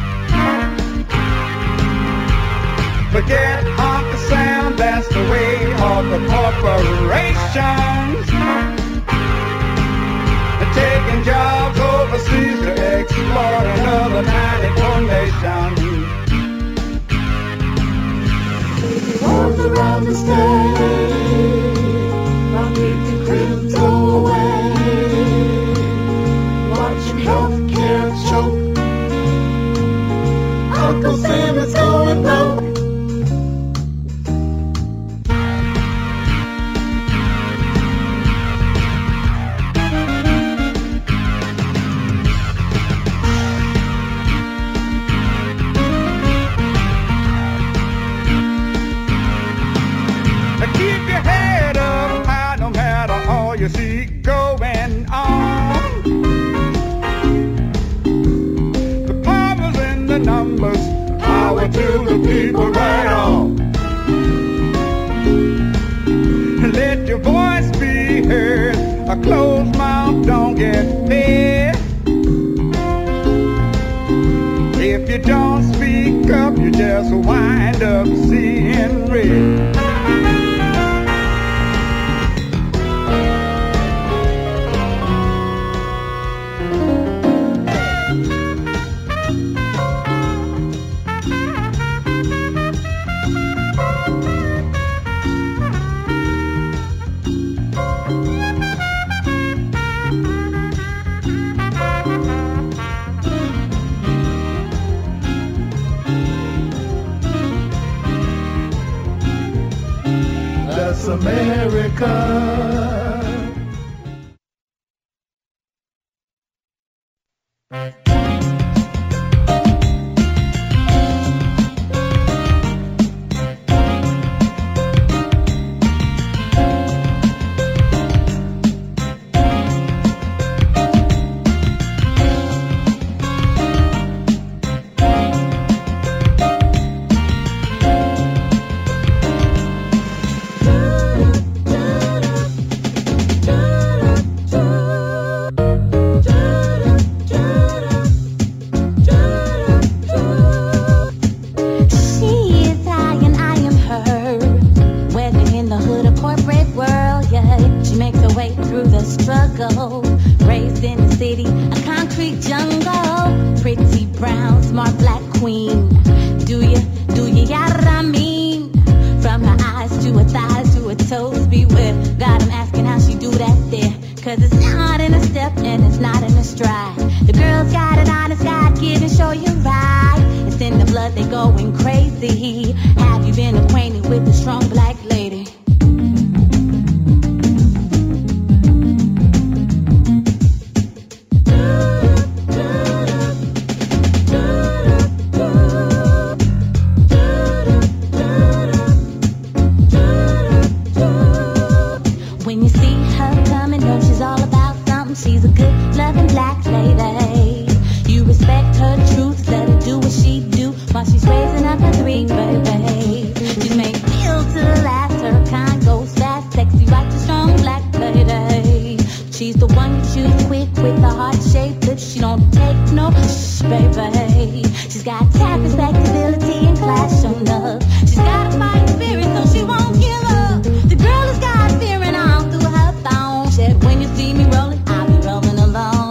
Forget Uncle Sam, that's the way of the corporations. They're taking jobs overseas to exploit another ninety-four nation. Wars around the state, our kids and cribs go away. Watching healthcare choke, Uncle Sam is going broke. Keep your head up high no matter all you see going on. The power's in the numbers, power to the people right on. Let your voice be heard, a closed mouth don't get fed. If you don't speak up, you just wind up seeing red. That's America. when you see her coming, know she's all about something. She's a good loving black lady. You respect her truth, let her do what she do while she's raising up her three baby. She's made feel to last, her kind goes fast, sexy, righteous, strong black lady. She's the one you choose quick with a heart-shaped lips. She don't take no shh, baby. She's got tact, respectability, and class shown up. She's got a fighting spirit, so she won't give up. The girl has got fear and all through her bones. Yet when you see me rolling, I'll be rolling alone.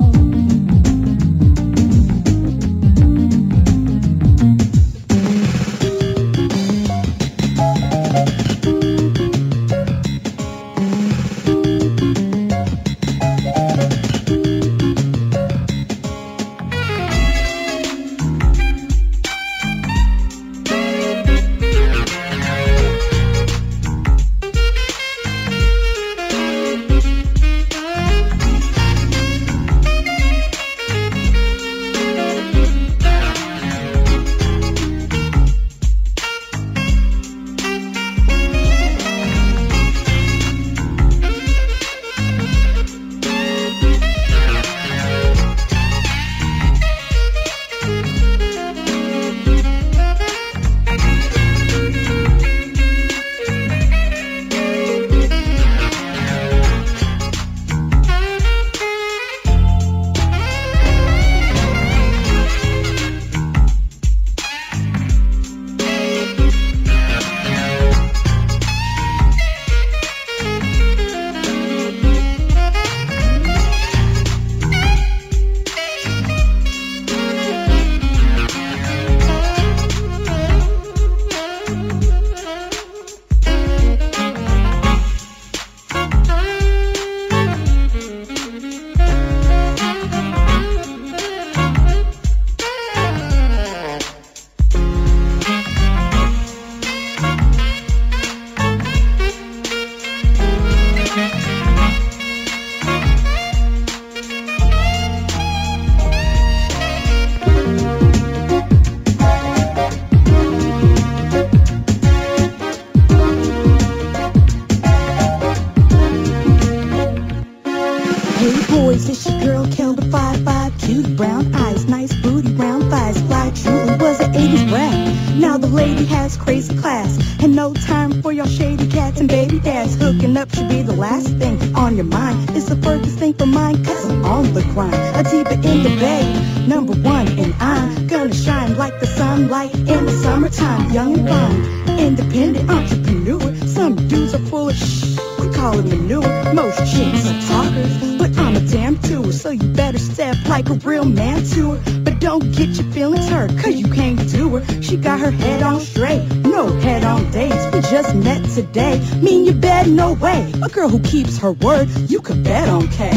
Today, mean you bet no way. A girl who keeps her word, you could bet on K.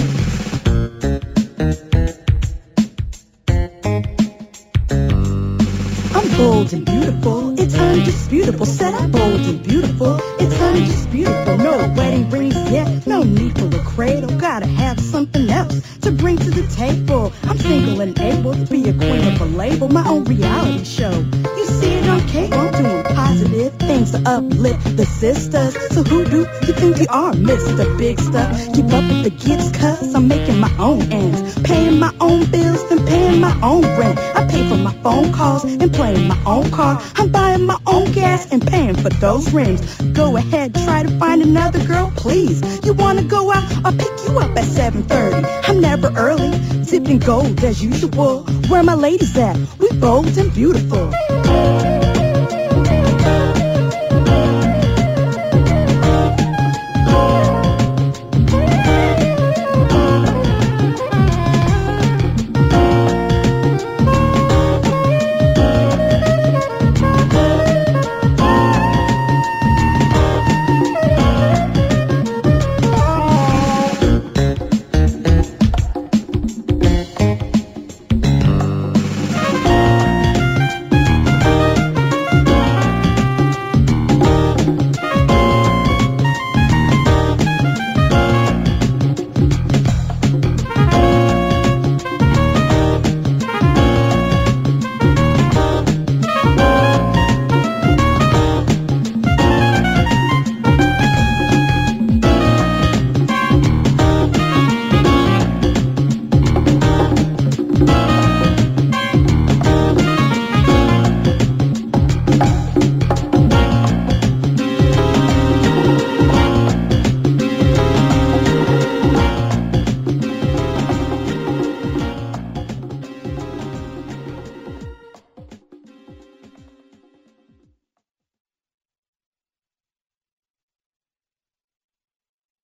I'm bold and beautiful, it's undisputable. Said I'm bold and beautiful, it's undisputable. No wedding rings yet, no need for a cradle. Gotta have something else to bring to the table. I'm single and able to be a queen of a label, my own reality show. You see it on cable, I'm doing positive things to uplift the sisters. So who do you think you are, Mister Big Stuff? Keep up with the gifts, cause I'm making my own ends, paying my own bills and paying my own rent. I pay for my phone calls and playing my own car. I'm buying my own gas and paying for those rims. Go ahead, try to find another girl, please. You wanna go out? I'll pick you up at seven thirty. I'm never early, zipped in gold as usual. Where my ladies at? We bold and beautiful.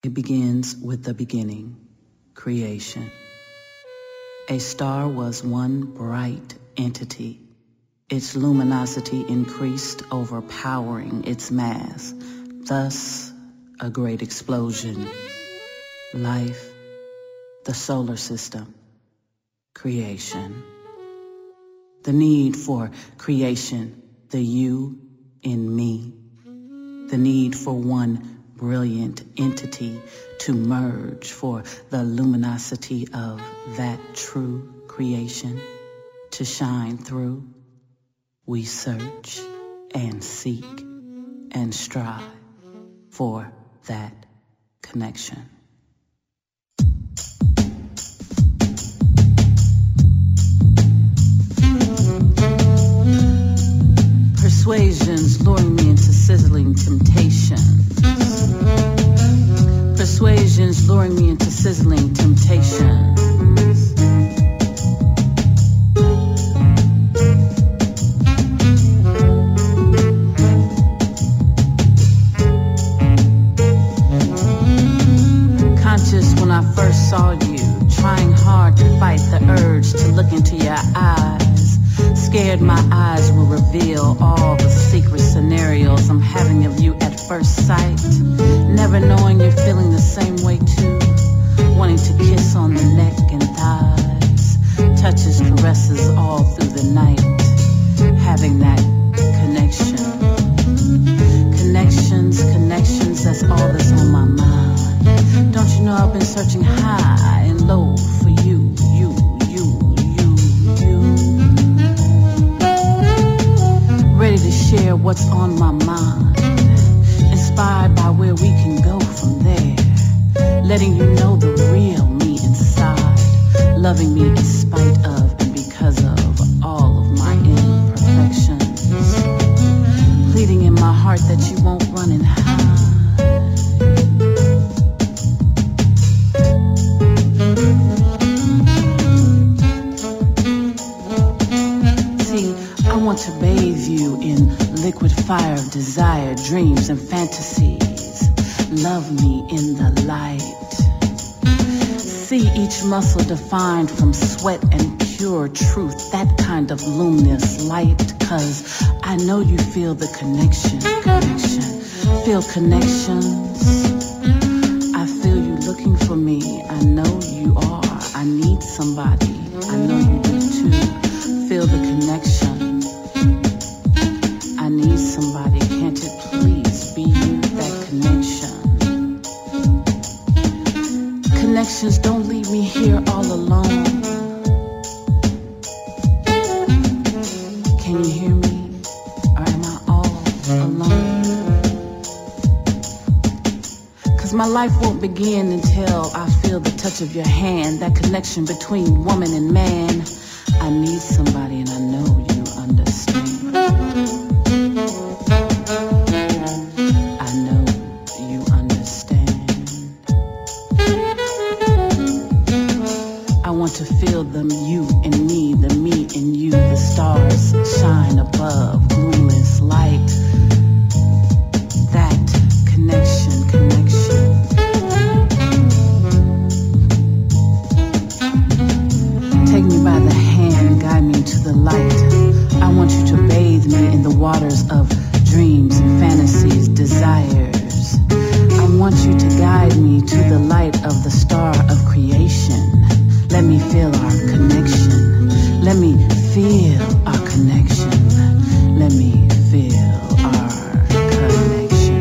It begins with the beginning, creation. A star was one bright entity. Its luminosity increased, overpowering its mass. Thus, a great explosion. Life, the solar system, creation. The need for creation, the you in me. The need for one brilliant entity to merge for the luminosity of that true creation to shine through. We search and seek and strive for that connection. Persuasions luring me into sizzling temptations. Persuasions luring me into sizzling temptations. Conscious when I first saw you, trying hard to fight the urge to look into your eyes. Scared my eyes will reveal all the secret scenarios I'm having of you at first sight. Never knowing you're feeling the same way too. Wanting to kiss on the neck and thighs. Touches, caresses all through the night. Having that connection. Connections, connections, that's all that's on my mind. Don't you know I've been searching high and low for you, you, you, you, you. Ready to share what's on my mind. Inspired by where we can go from there. Letting you know the real me inside. Loving me in spite of and because of all of my imperfections. Pleading in my heart that you won't run and hide. See, I want to bathe you in liquid fire of desire, dreams and fantasies. Love me in the light. See each muscle defined from sweat and pure truth. That kind of luminous light. Cause I know you feel the connection, connection. Feel connections. I feel you looking for me. I know you are. I need somebody. I know you do too. Feel the connection. I need somebody, can't it please be you, that connection? Connections, don't leave me here all alone. Can you hear me, or am I all alone? Cause my life won't begin until I feel the touch of your hand, that connection between woman and man. I need somebody and I know you understand. I know you understand. I want to feel them, you and me, the me and you, the stars shine above, gloomless light. That connection, connection. Take me by the hand, guide me into the light. I want you to bathe me in the waters of dreams and fantasies, desires. I want you to guide me to the light of the star of creation. Let me feel our connection. Let me feel our connection. Let me feel our connection.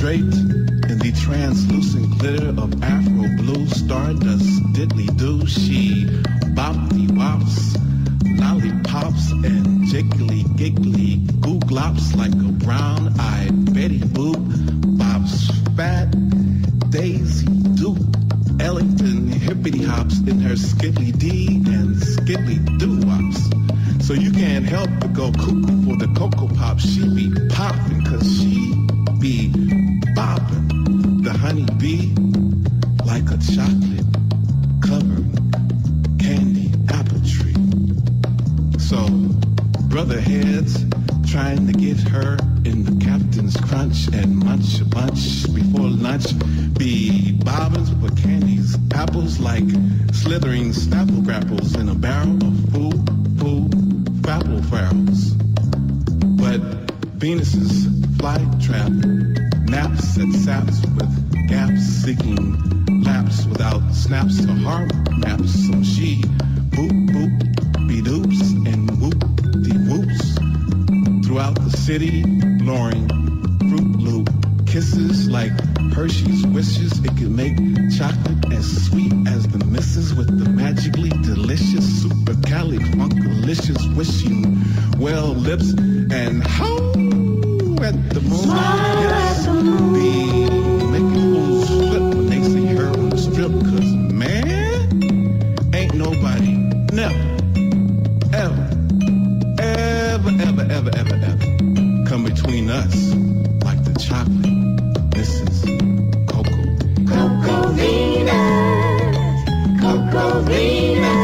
straight in the translucent glitter of Afro blue stardust diddly-doo. She bop-de-wops, lollipops, and jiggly-giggly googlops like a brown-eyed Betty Boop. Bops fat, Daisy Duke, Ellington hippity-hops in her skiddly-dee and skiddly-doo-wops. So you can't help but go cuckoo for the Cocoa Pop. She be poppin' cause she be boppin'. The honey bee like a chocolate covered candy apple tree. So brother heads trying to get her in the captain's crunch and munch a bunch before lunch. Be bobbins for candies, apples like slithering snapple grapples in a barrel of foo, foo, fapple farrels. But Venus's fly trap naps at saps with gaps seeking laps without snaps or harm maps. So she boop, boop, be-doops and whoop-de-whoops throughout the city, luring Fruit Loop kisses like Hershey's wishes. It can make chocolate as sweet as the missus with the magically delicious supercalifrancilicious wishing well lips and how at the moon. Yes, be making fools flip when they see her on the strip. Cause man, ain't nobody never, ever, ever, ever, ever, ever, ever come between us like the chocolate. Missus Coco. Coco Venus, Coco Venus.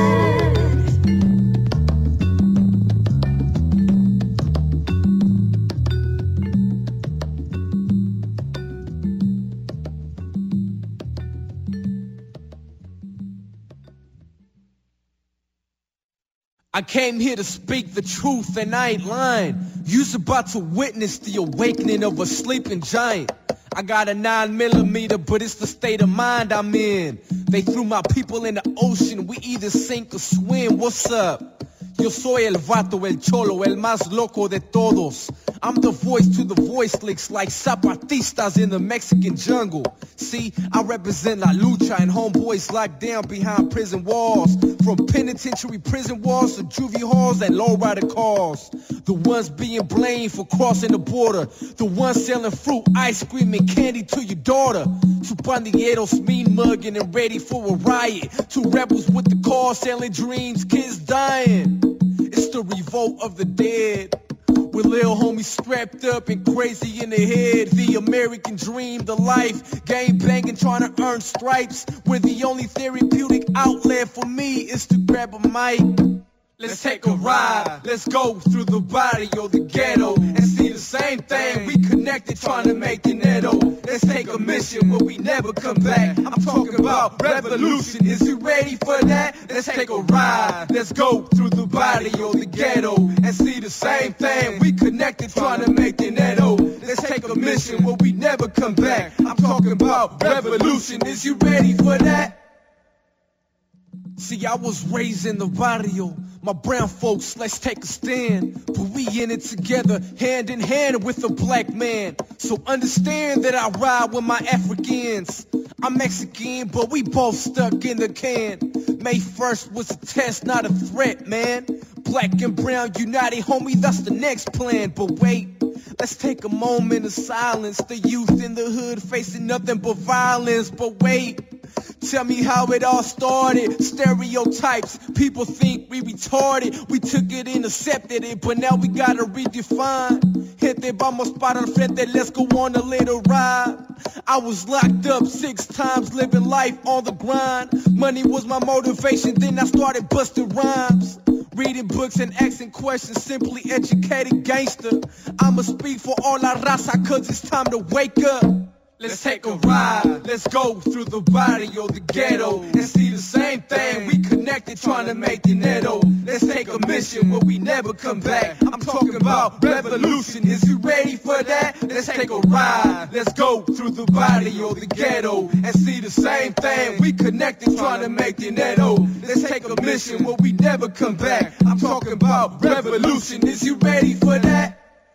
I came here to speak the truth and I ain't lying. You's about to witness the awakening of a sleeping giant. I got a nine millimeter, but it's the state of mind I'm in. They threw my people in the ocean, we either sink or swim. What's up? Yo soy el vato, el cholo, el más loco de todos. I'm the voice to the voiceless like zapatistas in the Mexican jungle. See, I represent La Lucha and homeboys locked down behind prison walls. From penitentiary prison walls to juvie halls and lowrider cars. The ones being blamed for crossing the border. The ones selling fruit, ice cream, and candy to your daughter. Two pandilleros mean mugging and ready for a riot. Two rebels with the car selling dreams, kids dying. It's the revolt of the dead. With little homies strapped up and crazy in the head. The American dream, the life, game banging, trying to earn stripes. Where the only therapeutic outlet for me is to grab a mic. Let's take a ride, let's go through the barrio, the ghetto, and see the same thing. We connected trying to make the netto. Let's take a mission where we never come back. I'm talking about revolution, is you ready for that? Let's take a ride, let's go through the barrio, the ghetto, and see the same thing. We connected trying to make the netto. Let's take a mission where we never come back. I'm talking about revolution, is you ready for that? See, I was raised in the barrio. My brown folks, let's take a stand. But we in it together, hand in hand with a black man. So understand that I ride with my Africans. I'm Mexican, but we both stuck in the can. May first was a test, not a threat, man. Black and brown united, homie, that's the next plan. But wait, let's take a moment of silence. The youth in the hood facing nothing but violence. But wait, tell me how it all started. Stereotypes, people think we retarded. We took it, intercepted it, but now we gotta redefine. Gente, vamos para el frente, let's go on a little ride. I was locked up six times, living life on the grind. Money was my motivation, then I started busting rhymes. Reading books and asking questions, simply educated gangster. I'ma speak for all la raza, cause it's time to wake up. Let's take a ride, let's go through the barrio, the ghetto, and see the same thing. We connected trying to make the netto. Let's take a mission where we never come back. I'm talking about revolution, is you ready for that? Let's take a ride, let's go through the barrio, the ghetto, and see the same thing. We connected trying to make the netto. Let's take a mission where we never come back. I'm talking about revolution, is you ready for that?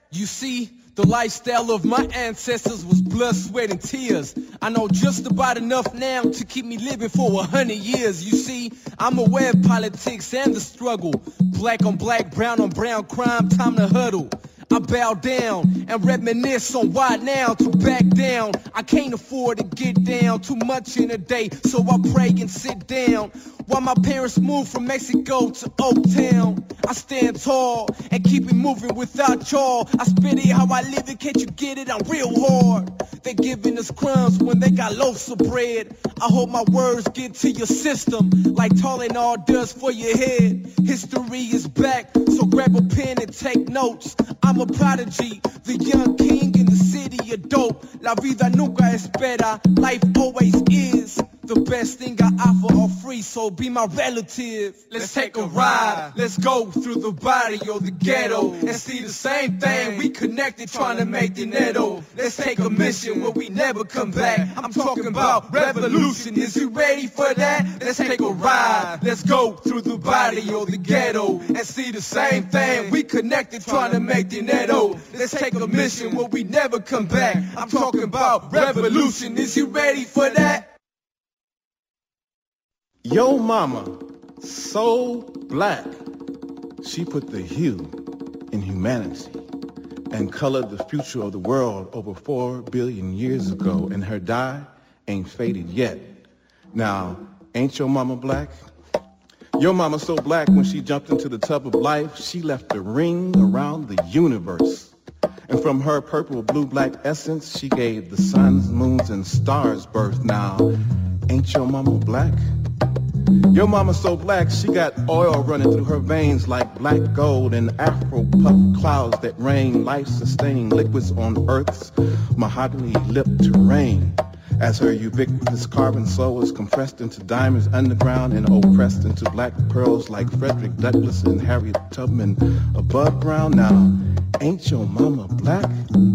You see, the lifestyle of my ancestors was blood, sweat, and tears. I know just about enough now to keep me living for a hundred years. You see, I'm aware of politics and the struggle. Black on black, brown on brown, crime, time to huddle. I bow down and reminisce on why now to back down. I can't afford to get down too much in a day, so I pray and sit down. While my parents moved from Mexico to Oaktown, I stand tall and keep it moving without y'all. I spit it how I live it, can't you get it? I'm real hard. They giving us crumbs when they got loaves of bread. I hope my words get to your system like Tylenol does for your head. History is back, so grab a pen and take notes. I'm a prodigy, the young king in the city of dope. La vida nunca espera, life always is. The best thing I offer are free, so be my relative. Let's take a ride, let's go through the barrio, the ghetto, and see the same thing. We connected trying to make dinero. Let's take a mission where we never come back. I'm talking about revolution, is you ready for that? Let's take a ride, let's go through the barrio, the ghetto, and see the same thing. We connected trying to make dinero. Let's take a mission where we never come back. I'm talking about revolution, is you ready for that? Yo mama, so black, she put the hue in humanity and colored the future of the world over four billion years ago, and her dye ain't faded yet. Now, ain't your mama black? Your mama so black when she jumped into the tub of life, she left a ring around the universe. And from her purple, blue, black essence, she gave the suns, moons, and stars birth. Now, ain't your mama black? Your mama so black, she got oil running through her veins like black gold and Afro-puff clouds that rain life-sustaining liquids on Earth's mahogany-lipped terrain. As her ubiquitous carbon soul is compressed into diamonds underground and oppressed into black pearls like Frederick Douglass and Harriet Tubman above ground. Now, ain't your mama black?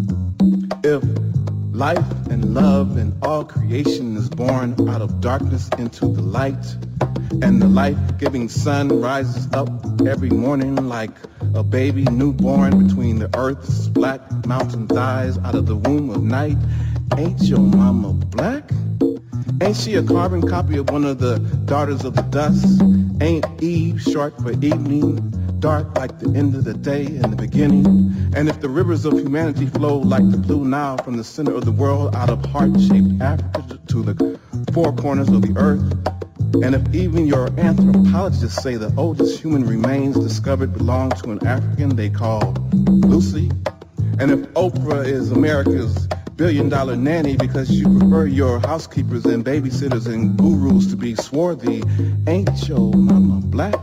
If life and love and all creation is born out of darkness into the light, and the life-giving sun rises up every morning like a baby newborn between the earth's black mountain thighs out of the womb of night, ain't your mama black? Ain't she a carbon copy of one of the daughters of the dust? Ain't Eve short for evening, dark like the end of the day and the beginning? And if the rivers of humanity flow like the blue Nile from the center of the world out of heart-shaped Africa to the four corners of the earth, and if even your anthropologists say the oldest human remains discovered belong to an African they call Lucy, and if Oprah is America's billion-dollar nanny because you prefer your housekeepers and babysitters and gurus to be swarthy, ain't your mama black?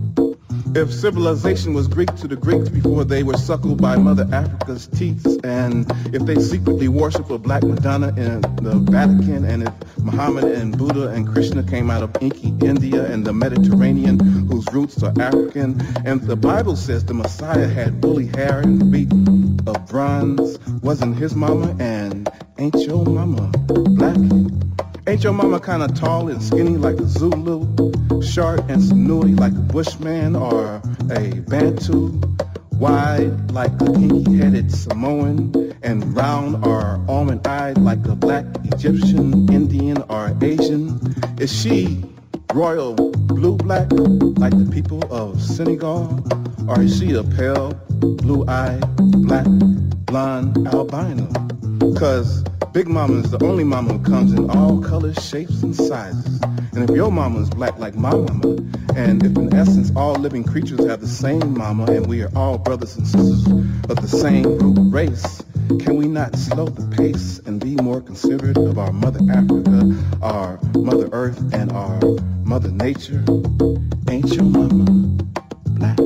If civilization was Greek to the Greeks before they were suckled by Mother Africa's teats, and if they secretly worship a black Madonna in the Vatican, and if Muhammad and Buddha and Krishna came out of Inky India and the Mediterranean, whose roots are African, and the Bible says the Messiah had woolly hair and feet of bronze, wasn't his mama, and ain't your mama black? Ain't your mama kinda tall and skinny like a Zulu, short and snooty like a Bushman or a Bantu, wide like a kinky-headed Samoan, and round or almond-eyed like a black Egyptian, Indian, or Asian? Is she royal blue-black like the people of Senegal? Or is she a pale, blue-eyed, black, blonde albino? 'Cause Big Mama is the only mama who comes in all colors, shapes, and sizes. And if your mama is black like my mama, and if in essence all living creatures have the same mama, and we are all brothers and sisters of the same root race, can we not slow the pace and be more considerate of our Mother Africa, our Mother Earth, and our Mother Nature? Ain't your mama black?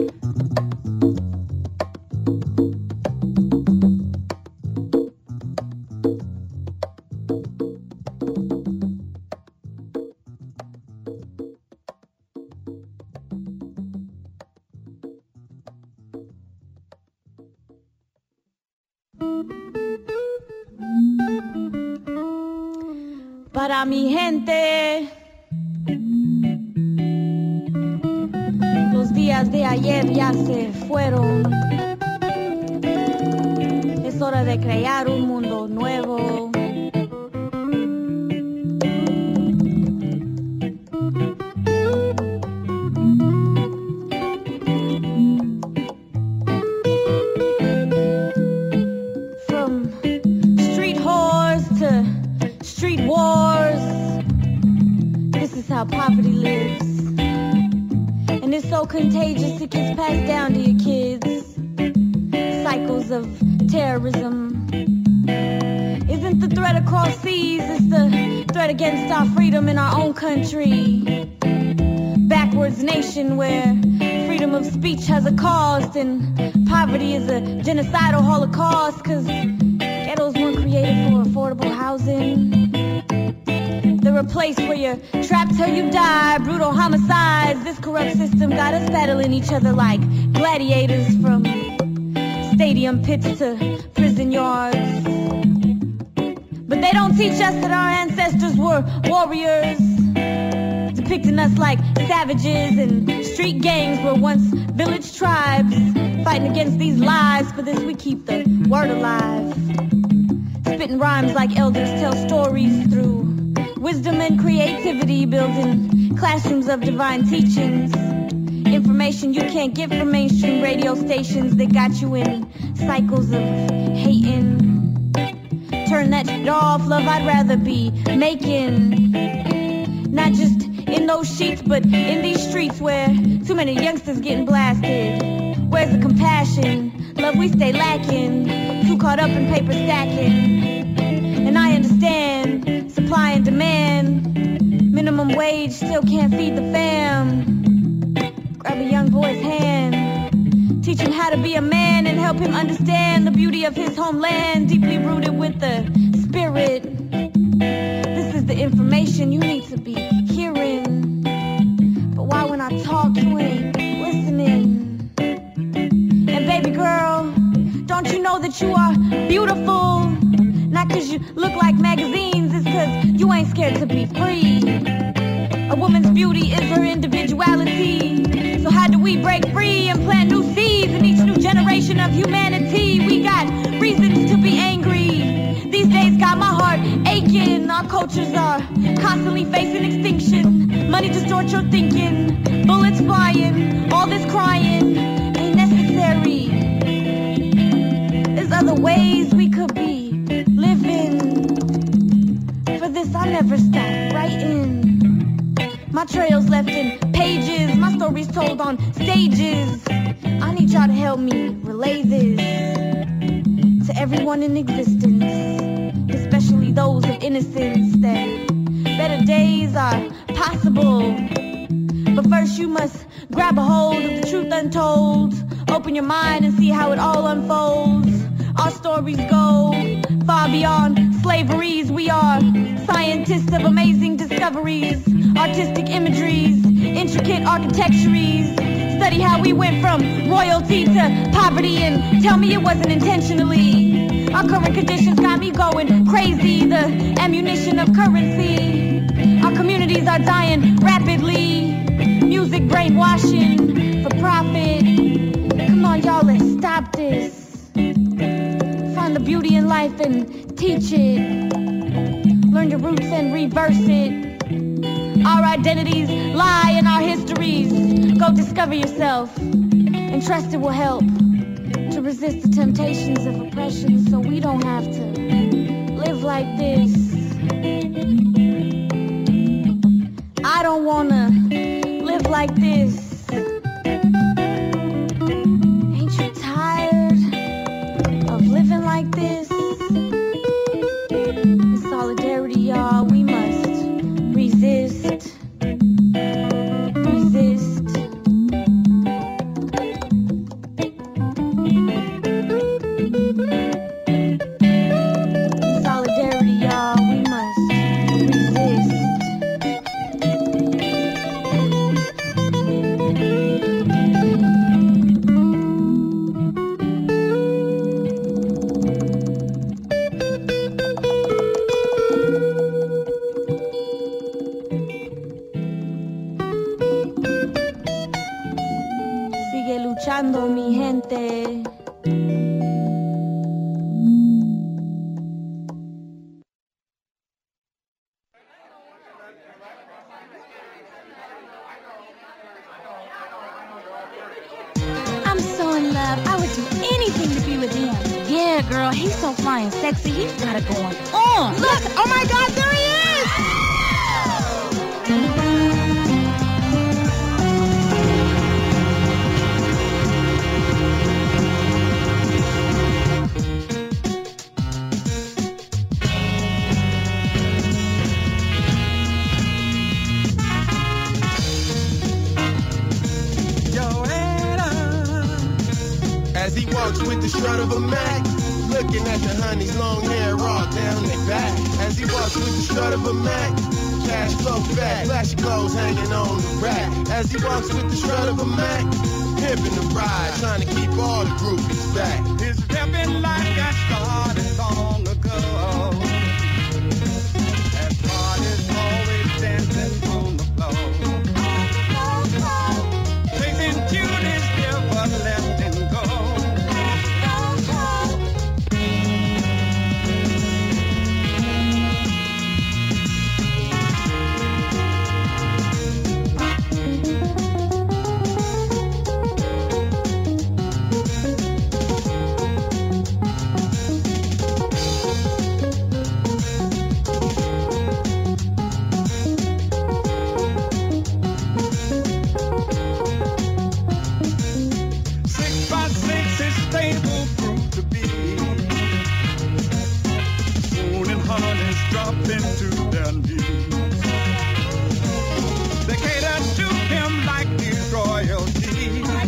Para mi gente, los días de ayer ya se fueron. lucha de crear un mundo nuevo. From street whores to street wars, this is how poverty lives. And it's so contagious it gets passed down to your kids. Cycles of terrorism. Isn't the threat across seas, it's the threat against our freedom in our own country. Backwards nation where freedom of speech has a cost and poverty is a genocidal holocaust, cause ghettos weren't created for affordable housing. They're a place where you're trapped till you die, brutal homicides. This corrupt system got us battling each other like gladiators, from stadium pits to prison yards. But they don't teach us that our ancestors were warriors, depicting us like savages, and street gangs were once village tribes, fighting against these lies. For this we keep the word alive, spitting rhymes like elders tell stories through wisdom and creativity, building classrooms of divine teachings. Information you can't get from mainstream radio stations that got you in cycles of hating. Turn that shit off, love, I'd rather be making, not just in those sheets, but in these streets where too many youngsters getting blasted. Where's the compassion? Love, we stay lacking, too caught up in paper stacking. And I understand supply and demand, minimum wage still can't feed the fam. Grab a young boy's hand, teach him how to be a man, and help him understand the beauty of his homeland, deeply rooted with the spirit. This is the information you need to be hearing, but why when I talk you ain't listening? And baby girl, don't you know that you are beautiful? Not cause you look like magazines, it's cause you ain't scared to be free. A woman's beauty is her individuality. So how do we break free and plant new seeds in each new generation of humanity? We got reasons to be angry. These days got my heart aching. Our cultures are constantly facing extinction. Money distorts your thinking. Bullets flying. All this crying ain't necessary. There's other ways we could be living. For this I never stop writing. My trails left in pages, my stories told on stages. I need y'all to help me relay this to everyone in existence, especially those of innocence, that better days are possible. But first you must grab a hold of the truth untold. Open your mind and see how it all unfolds. Our stories go far beyond slaveries. We are scientists of amazing discoveries, artistic imageries, intricate architecturies. Study how we went from royalty to poverty and tell me it wasn't intentionally. Our current conditions got me going crazy, the ammunition of currency. Our communities are dying rapidly. Music brainwashing for profit. Come on y'all, let's stop this. Find the beauty in life and teach it. Learn your roots and reverse it. Our identities lie in our histories. Go discover yourself and trust it will help to resist the temptations of oppression, so we don't have to live like this. I don't wanna live like this. Ain't you tired of living like this? In solidarity, y'all, we must resist. Resist. In solidarity, y'all, we must resist. girl, he's so fly and sexy, he's got it going on. Look! Oh my God, there he is! As he walks with the strut of a Mac, looking at the honey's long hair raw down their back. As he walks with the strut of a Mac, cash flow fat, flashy clothes hanging on the rack. As he walks with the strut of a Mac, pimping the ride, trying to keep all the groupies back. His pimping life got started long ago. As parties always dancing on the floor. Chasing cuties never left him go. Into their knees. They cater to him like his royalty.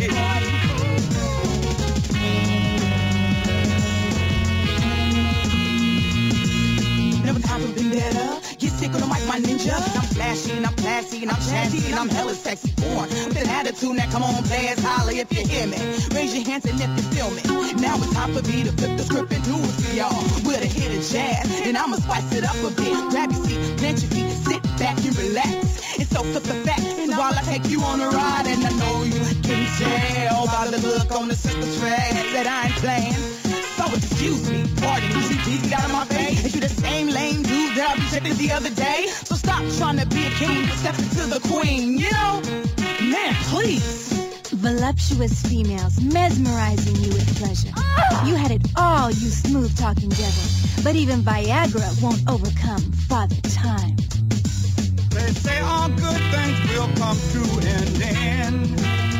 Never time for vendetta. Get sick on the mic, my ninja. I'm flashy and I'm classy and I'm chatty and I'm hella sexy. Born with an attitude that come on, players, holler if you hear me. Raise your hands and if you feel me. Now it's time for me to flip the script and do it for y'all. With a hit of jazz, and I'ma spice it up a bit. Grab your seat, plant your feet, sit back and relax. And soak up the facts. So while I take you on a ride, and I know you can tell by the look on the sister's face that I ain't playing. So excuse me, pardon me, see please get out of my face. Ain't you the same lame dude that I rejected the other day? So stop trying to be a king, step into the queen, you know? Man, please. Voluptuous females mesmerizing you with pleasure. Ah! You had it all, you smooth-talking devil. But even Viagra won't overcome Father Time. They say all good things will come to an end.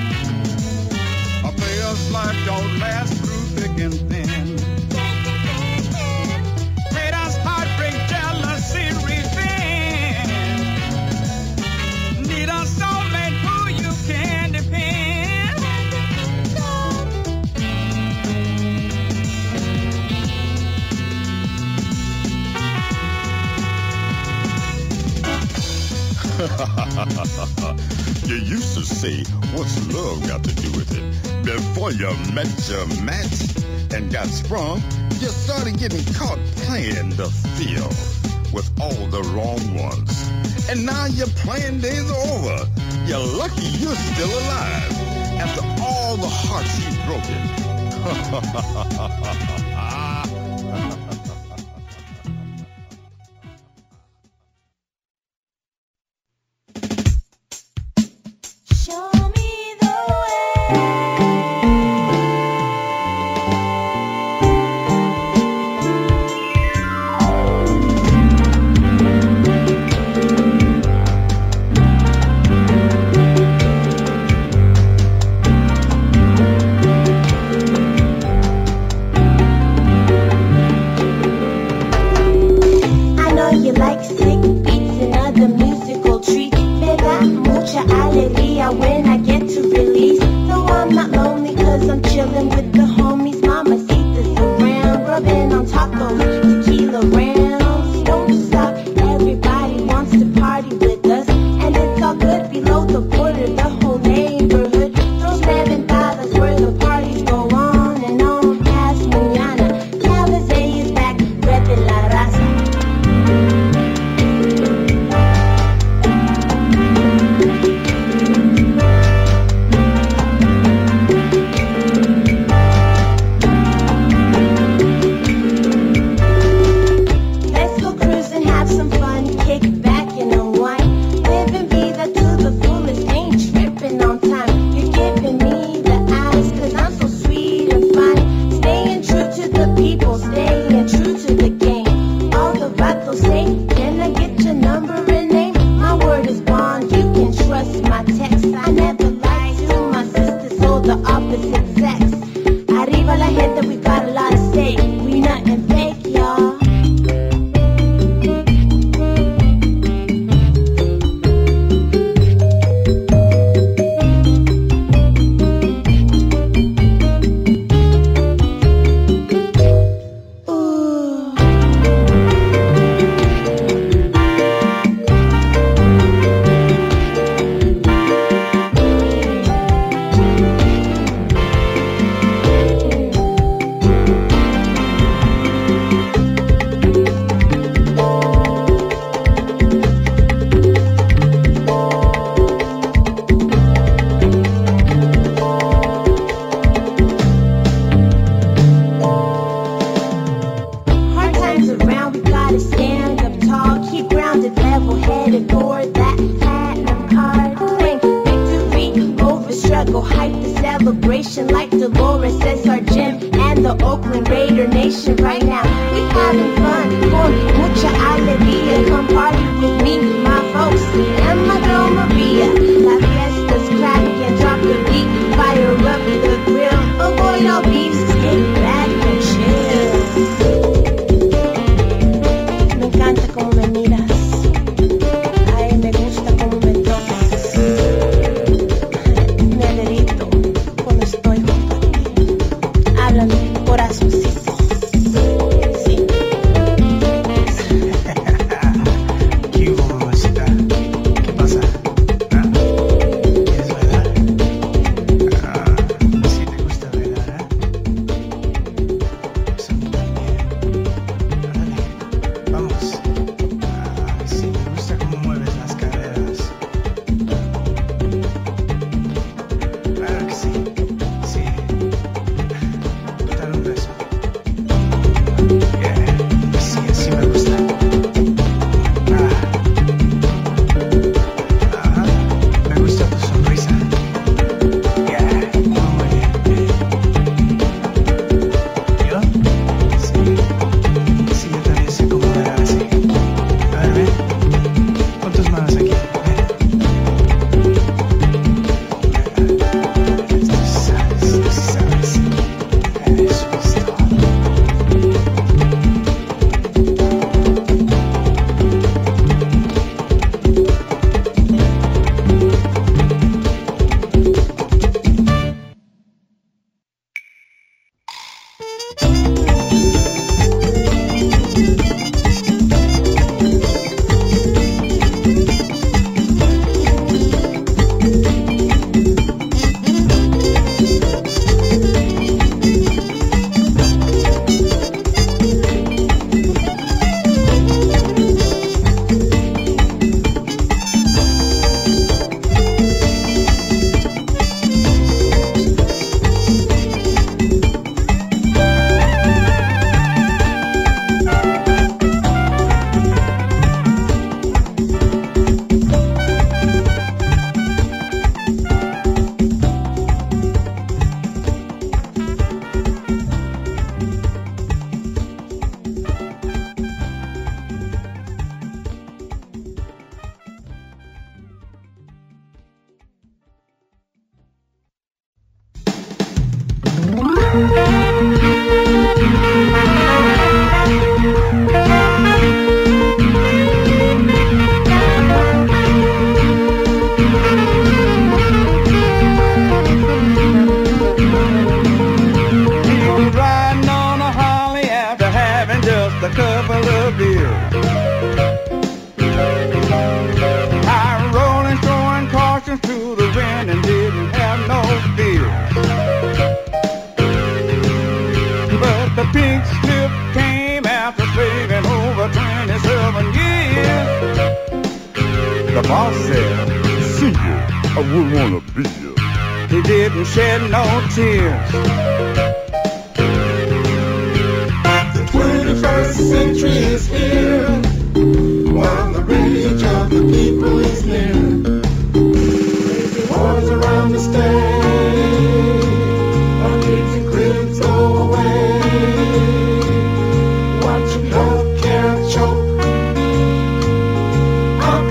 A player's life don't last through thick and thin. Haters, heartbreak, jealousy, revenge. Need a soulmate who you can depend. You used to say, what's love got to do with it? Before you met your match and got sprung, you started getting caught playing the field with all the wrong ones. And now your playing days are over. You're lucky you're still alive after all the hearts you've broken. I get your number and name? My word is bond, you can trust my text. I never lie to my sisters or the opposite sex. Arriba la gente, we got a lot of stake. We nothing fake, y'all.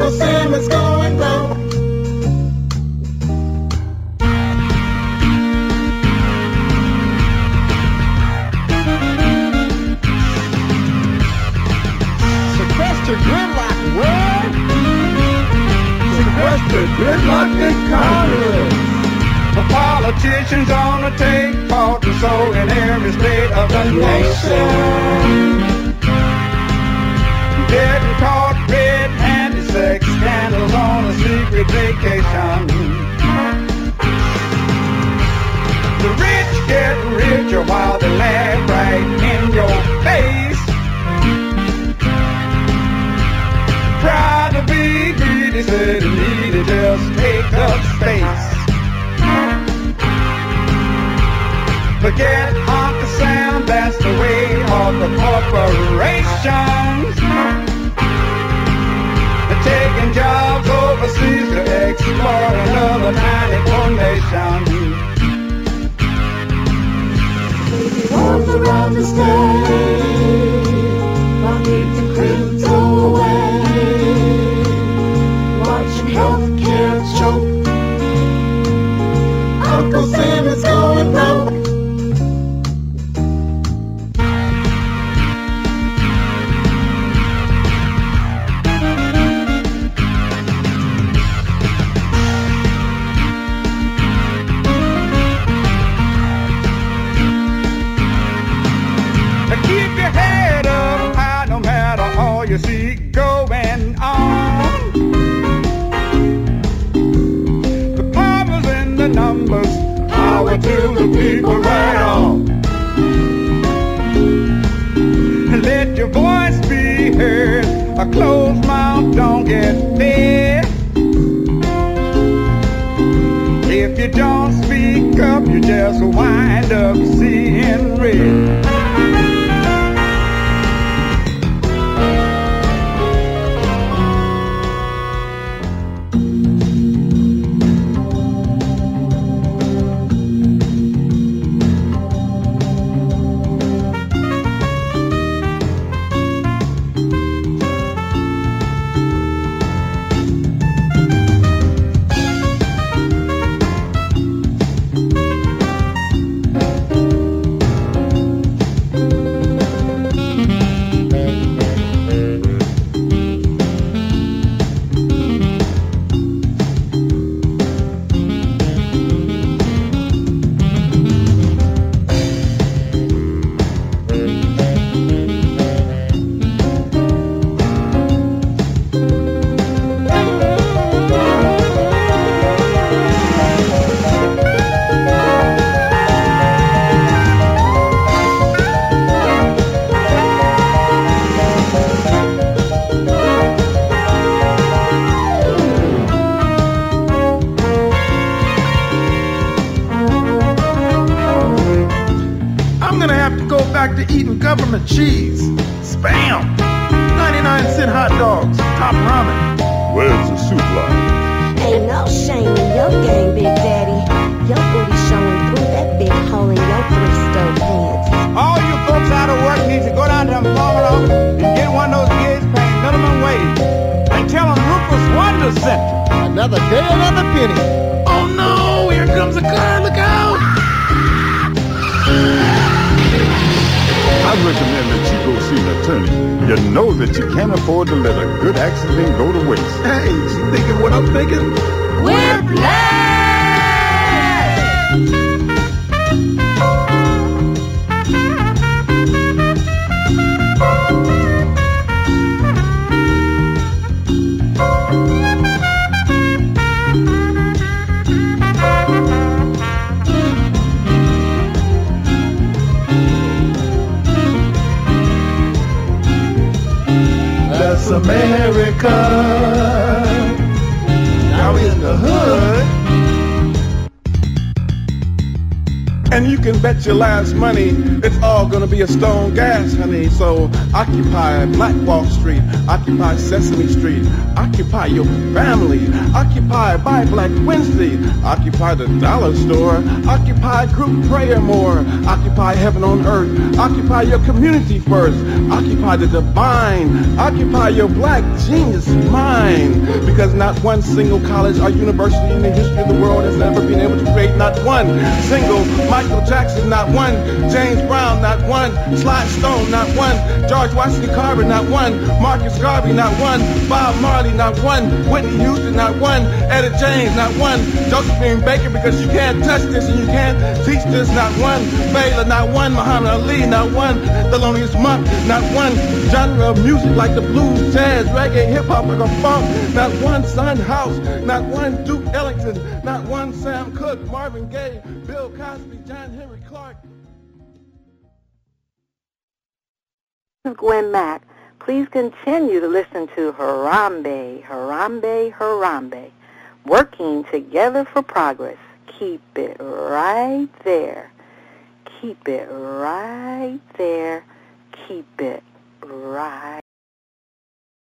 Uncle Sam is going broke. Sequester gridlock, what? Sequester gridlock in Congress. The politicians on the take part and soul in every state of the nation. Getting caught red-handed sex scandals on a secret vacation. The rich get richer while they laugh right in your face. Proud to be greedy, said he needed just take up space. Forget Uncle Sam, that's the way of the corporations. They're taking jobs overseas to exploit another tiny nation. Baby walks around the stage, while the creeps away, watching healthcare choke. Uncle Sam is going broke. You see going on. The powers in the numbers, power to the people right on. Let your voice be heard, a closed mouth don't get fed. If you don't speak up, you just wind up seeing red. Government cheese, spam, ninety-nine cent hot dogs, top ramen. Where's the soup line? Ain't no shame in your game, Big Daddy. Your booty showing through that big hole in your three-stove pants. All you folks out of work need to go down to Florida and get one of those gigs paying minimum wage. And tell them Rufus Wonder sent you. Another day, another penny. Oh no, here comes a car, look out! I recommend that you go see an attorney. You know that you can't afford to let a good accident go to waste. Hey, you thinking what I'm thinking? We're blessed! That's America. Now in the hood. And you can bet your last money it's all gonna be a stone gas, honey. So occupy Black Wall Street, occupy Sesame Street, occupy your family, occupy Buy Black Wednesday, occupy the dollar store, occupy group prayer more, occupy heaven on earth, occupy your community first, occupy the divine, occupy your black genius mind. Because not one single college or university in the history of the world has ever been able to create not one single Michael Jackson, not one James Brown, not one Sly Stone, not one George Washington Carver, not one Marcus Garvey, not one Bob Marley, not one Whitney Houston, not one Etta James, not one Josephine Baker, because you can't touch this and you can't teach this, not one Baylor, not one Muhammad Ali, not one Thelonious Monk, not one genre of music like the blues, jazz, reggae, hip-hop, or the funk, not one Son House, not one Duke Ellington, not one Sam Cooke, Marvin Gaye, Bill Cosby, John Henry Clark. This is Gwen Mack. Please continue to listen to Harambe, Harambe, Harambe. Working together for progress. Keep it right there. Keep it right there. Keep it right